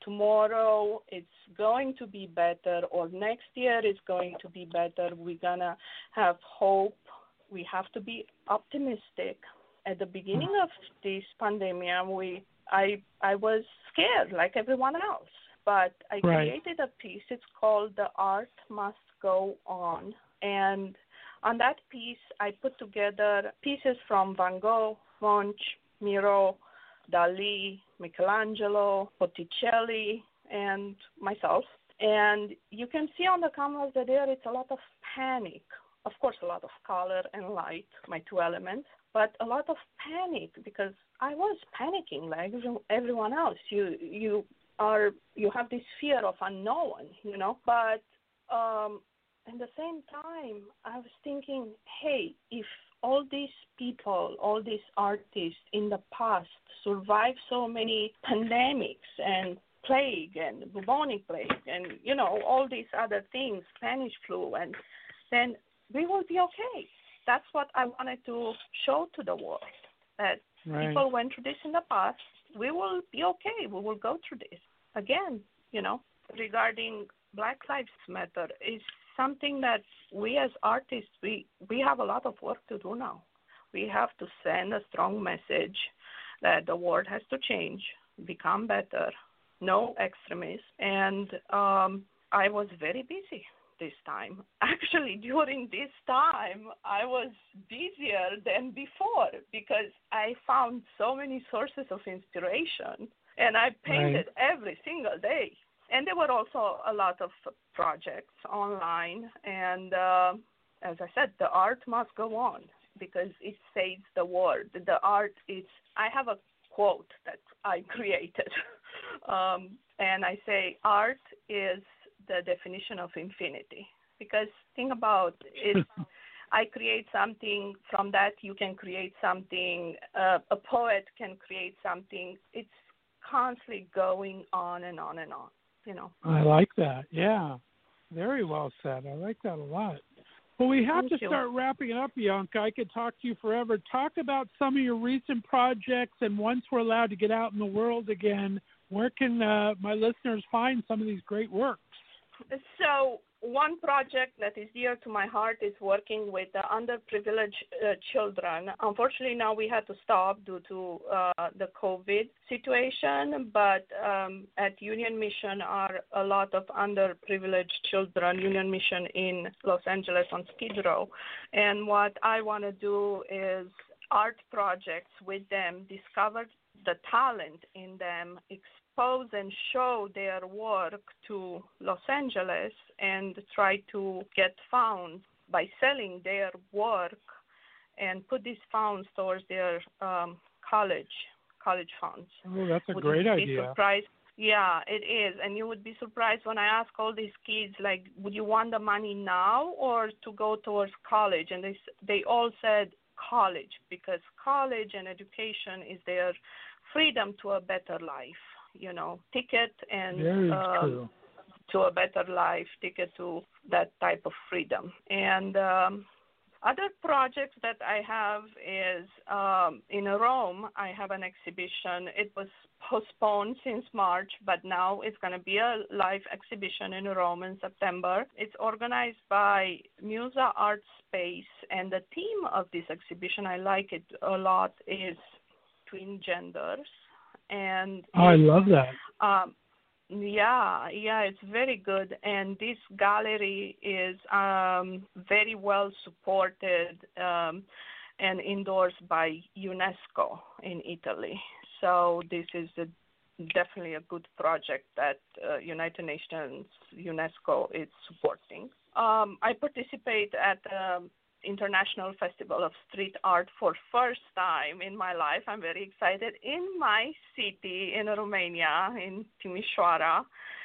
tomorrow it's going to be better or next year it's going to be better. We're going to have hope. We have to be optimistic. At the beginning of this pandemic, we I I was scared like everyone else. But I right. created a piece. It's called The Art Must Go On. And on that piece, I put together pieces from Van Gogh, Munch, Miro, Dali, Michelangelo, Botticelli, and myself. And you can see on the canvas that there it's a lot of panic. Of course, a lot of color and light, my two elements, but a lot of panic because I was panicking like everyone else. You you are you have this fear of unknown, you know. But um, at the same time, I was thinking, hey, if all these people, all these artists in the past survived so many pandemics and plague and bubonic plague and, you know, all these other things, Spanish flu, and then we will be okay. That's what I wanted to show to the world, that right. people went through this in the past. We will be okay. We will go through this. Again, you know, regarding Black Lives Matter is something that we as artists, we, we have a lot of work to do now. We have to send a strong message that the world has to change, become better, no extremism. And um, I was very busy this time. Actually, during this time, I was busier than before because I found so many sources of inspiration, and I painted right. every single day. And there were also a lot of projects online, and uh, as I said, the art must go on because it saves the world. The art is, I have a quote that I created, um, and I say, art is the definition of infinity, because think about it. I create something, from that you can create something, uh, a poet can create something. It's constantly going on and on and on, you know. I like that. Yeah, very well said. I like that a lot. Well, we have Thank to you. start wrapping it up, Bianca. I could talk to you forever. Talk about some of your recent projects, and once we're allowed to get out in the world again, where can uh, my listeners find some of these great works? So one project that is dear to my heart is working with the underprivileged uh, children. Unfortunately, now we had to stop due to uh, the COVID situation, but um, at Union Mission are a lot of underprivileged children, Union Mission in Los Angeles on Skid Row. And what I want to do is art projects with them, discover the talent in them, expose and show their work to Los Angeles, and try to get funds by selling their work and put these funds towards their um, college college funds. Oh, that's a would great be idea. Surprised? Yeah, it is. And you would be surprised when I ask all these kids, like, would you want the money now or to go towards college? And they they all said college, because college and education is their freedom to a better life, you know, ticket and Very um, true. to a better life, ticket to that type of freedom. And um, other projects that I have is um, in Rome, I have an exhibition. It was postponed since March, but now it's going to be a live exhibition in Rome in September. It's organized by Musa Art Space, and the theme of this exhibition, I like it a lot, is twin genders. And oh, I love that. Um, Yeah, yeah, it's very good. And this gallery is um, very well supported um, and endorsed by UNESCO in Italy. So this is a, definitely a good project that uh, United Nations UNESCO is supporting. Um, I participate at the International Festival of Street Art for first time in my life. I'm very excited, in my city in Romania, in Timișoara.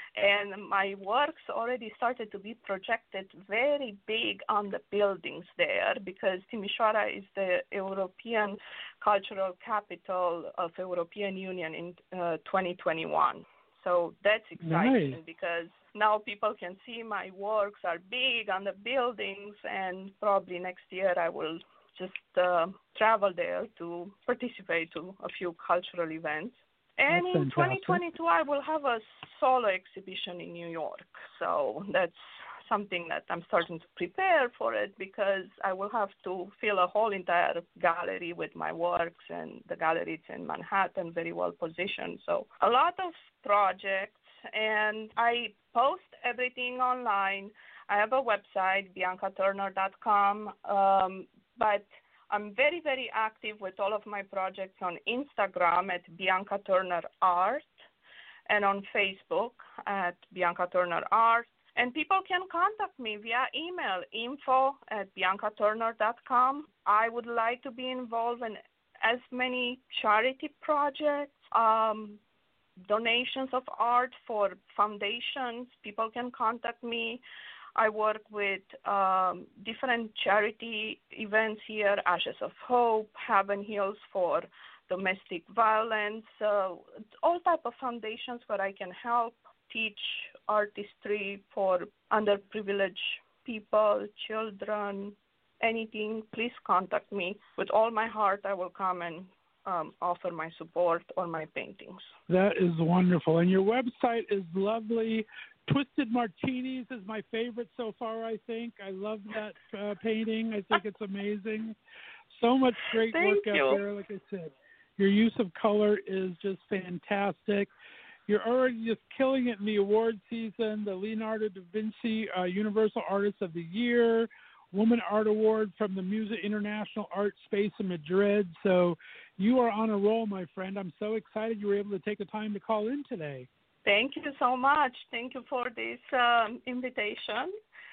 And my works already started to be projected very big on the buildings there, because Timișoara is the European cultural capital of European Union in uh, twenty twenty-one. So that's exciting, Nice. because now people can see my works are big on the buildings, and probably next year I will just uh, travel there to participate to a few cultural events. And That's in fantastic. twenty twenty-two, I will have a solo exhibition in New York. So that's something that I'm starting to prepare for it, because I will have to fill a whole entire gallery with my works, and the gallery is in Manhattan, very well positioned. So a lot of projects, and I post everything online. I have a website, bianca turner dot com, um, but I'm very, very active with all of my projects on Instagram at Bianca Turner Art, and on Facebook at Bianca Turner Art. And people can contact me via email, info at bianca turner dot com. I would like to be involved in as many charity projects, um, donations of art for foundations. People can contact me. I work with um, different charity events here, Ashes of Hope, Heaven Heals for domestic violence, uh, all type of foundations where I can help teach artistry for underprivileged people, children, anything. Please contact me. With all my heart, I will come and um, offer my support or my paintings. That is wonderful. And your website is lovely. Twisted Martinis is my favorite so far, I think. I love that uh, painting. I think it's amazing. So much great Thank work you. out there, like I said. Your use of color is just fantastic. You're already just killing it in the award season, the Leonardo da Vinci uh, Universal Artist of the Year, Woman Art Award from the Musa International Art Space in Madrid. So you are on a roll, my friend. I'm so excited you were able to take the time to call in today. Thank you so much. Thank you for this um, invitation,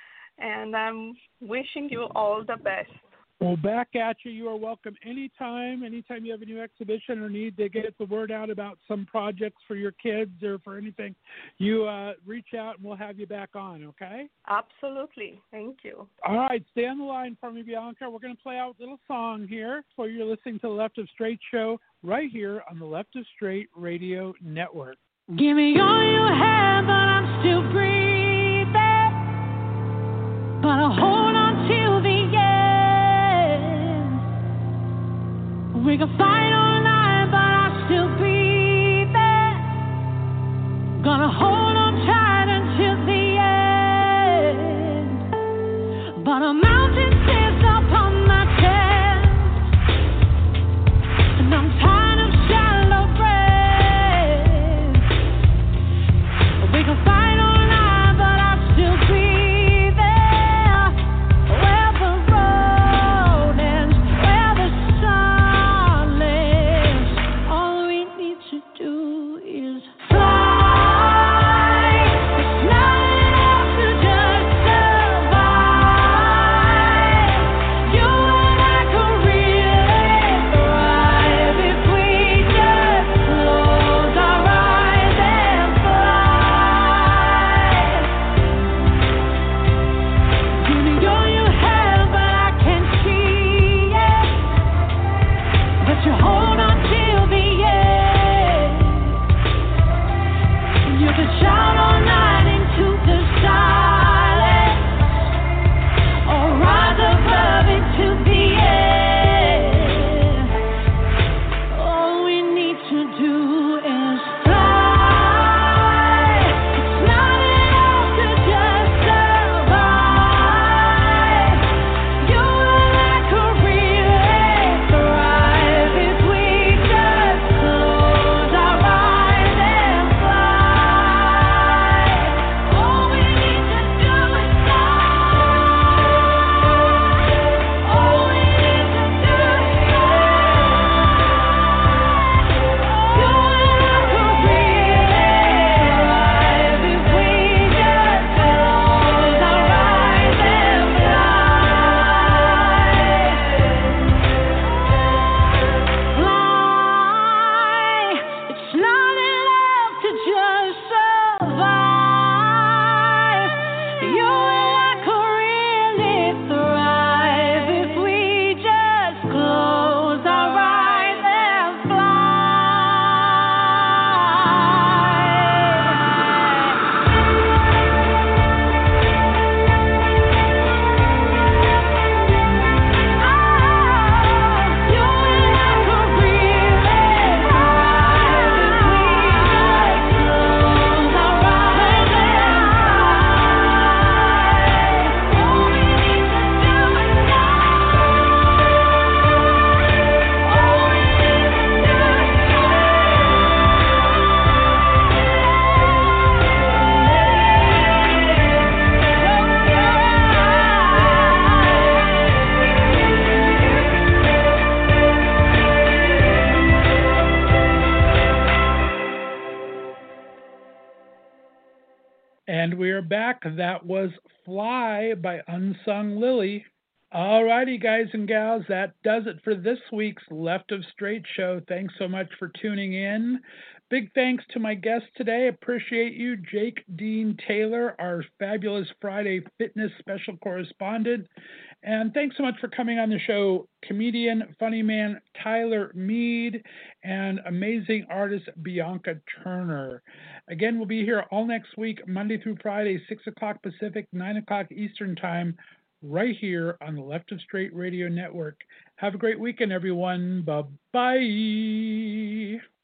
and I'm wishing you all the best. Well, back at you. You are welcome anytime. Anytime you have a new exhibition or need to get the word out about some projects for your kids or for anything, you uh, reach out and we'll have you back on, okay? Absolutely. Thank you. All right. Stay on the line for me, Bianca. We're going to play out a little song here for you're listening to the Left of Straight show right here on the Left of Straight Radio Network. Give me all you have, but I'm still breathing. But I'll hold on till the end. We can fight all night, but I'll still breathe there. Gonna hold on tight until the end. But a mountain sits upon my chest, and I'm tired of shallow breath. We can fight all night, but I'll still be there. Where the road ends, where the sun lays. And we are back. That was Fly by Unsung Lily. All righty, guys and gals, that does it for this week's Left of Straight show. Thanks so much for tuning in. Big thanks to my guest today. Appreciate you, Jake Dean Taylor, our fabulous Friday fitness special correspondent. And thanks so much for coming on the show, comedian, funny man Tyler Mead, and amazing artist Bianca Turner. Again, we'll be here all next week, Monday through Friday, six o'clock Pacific, nine o'clock Eastern Time, right here on the Left of Straight Radio Network. Have a great weekend, everyone. Bye-bye.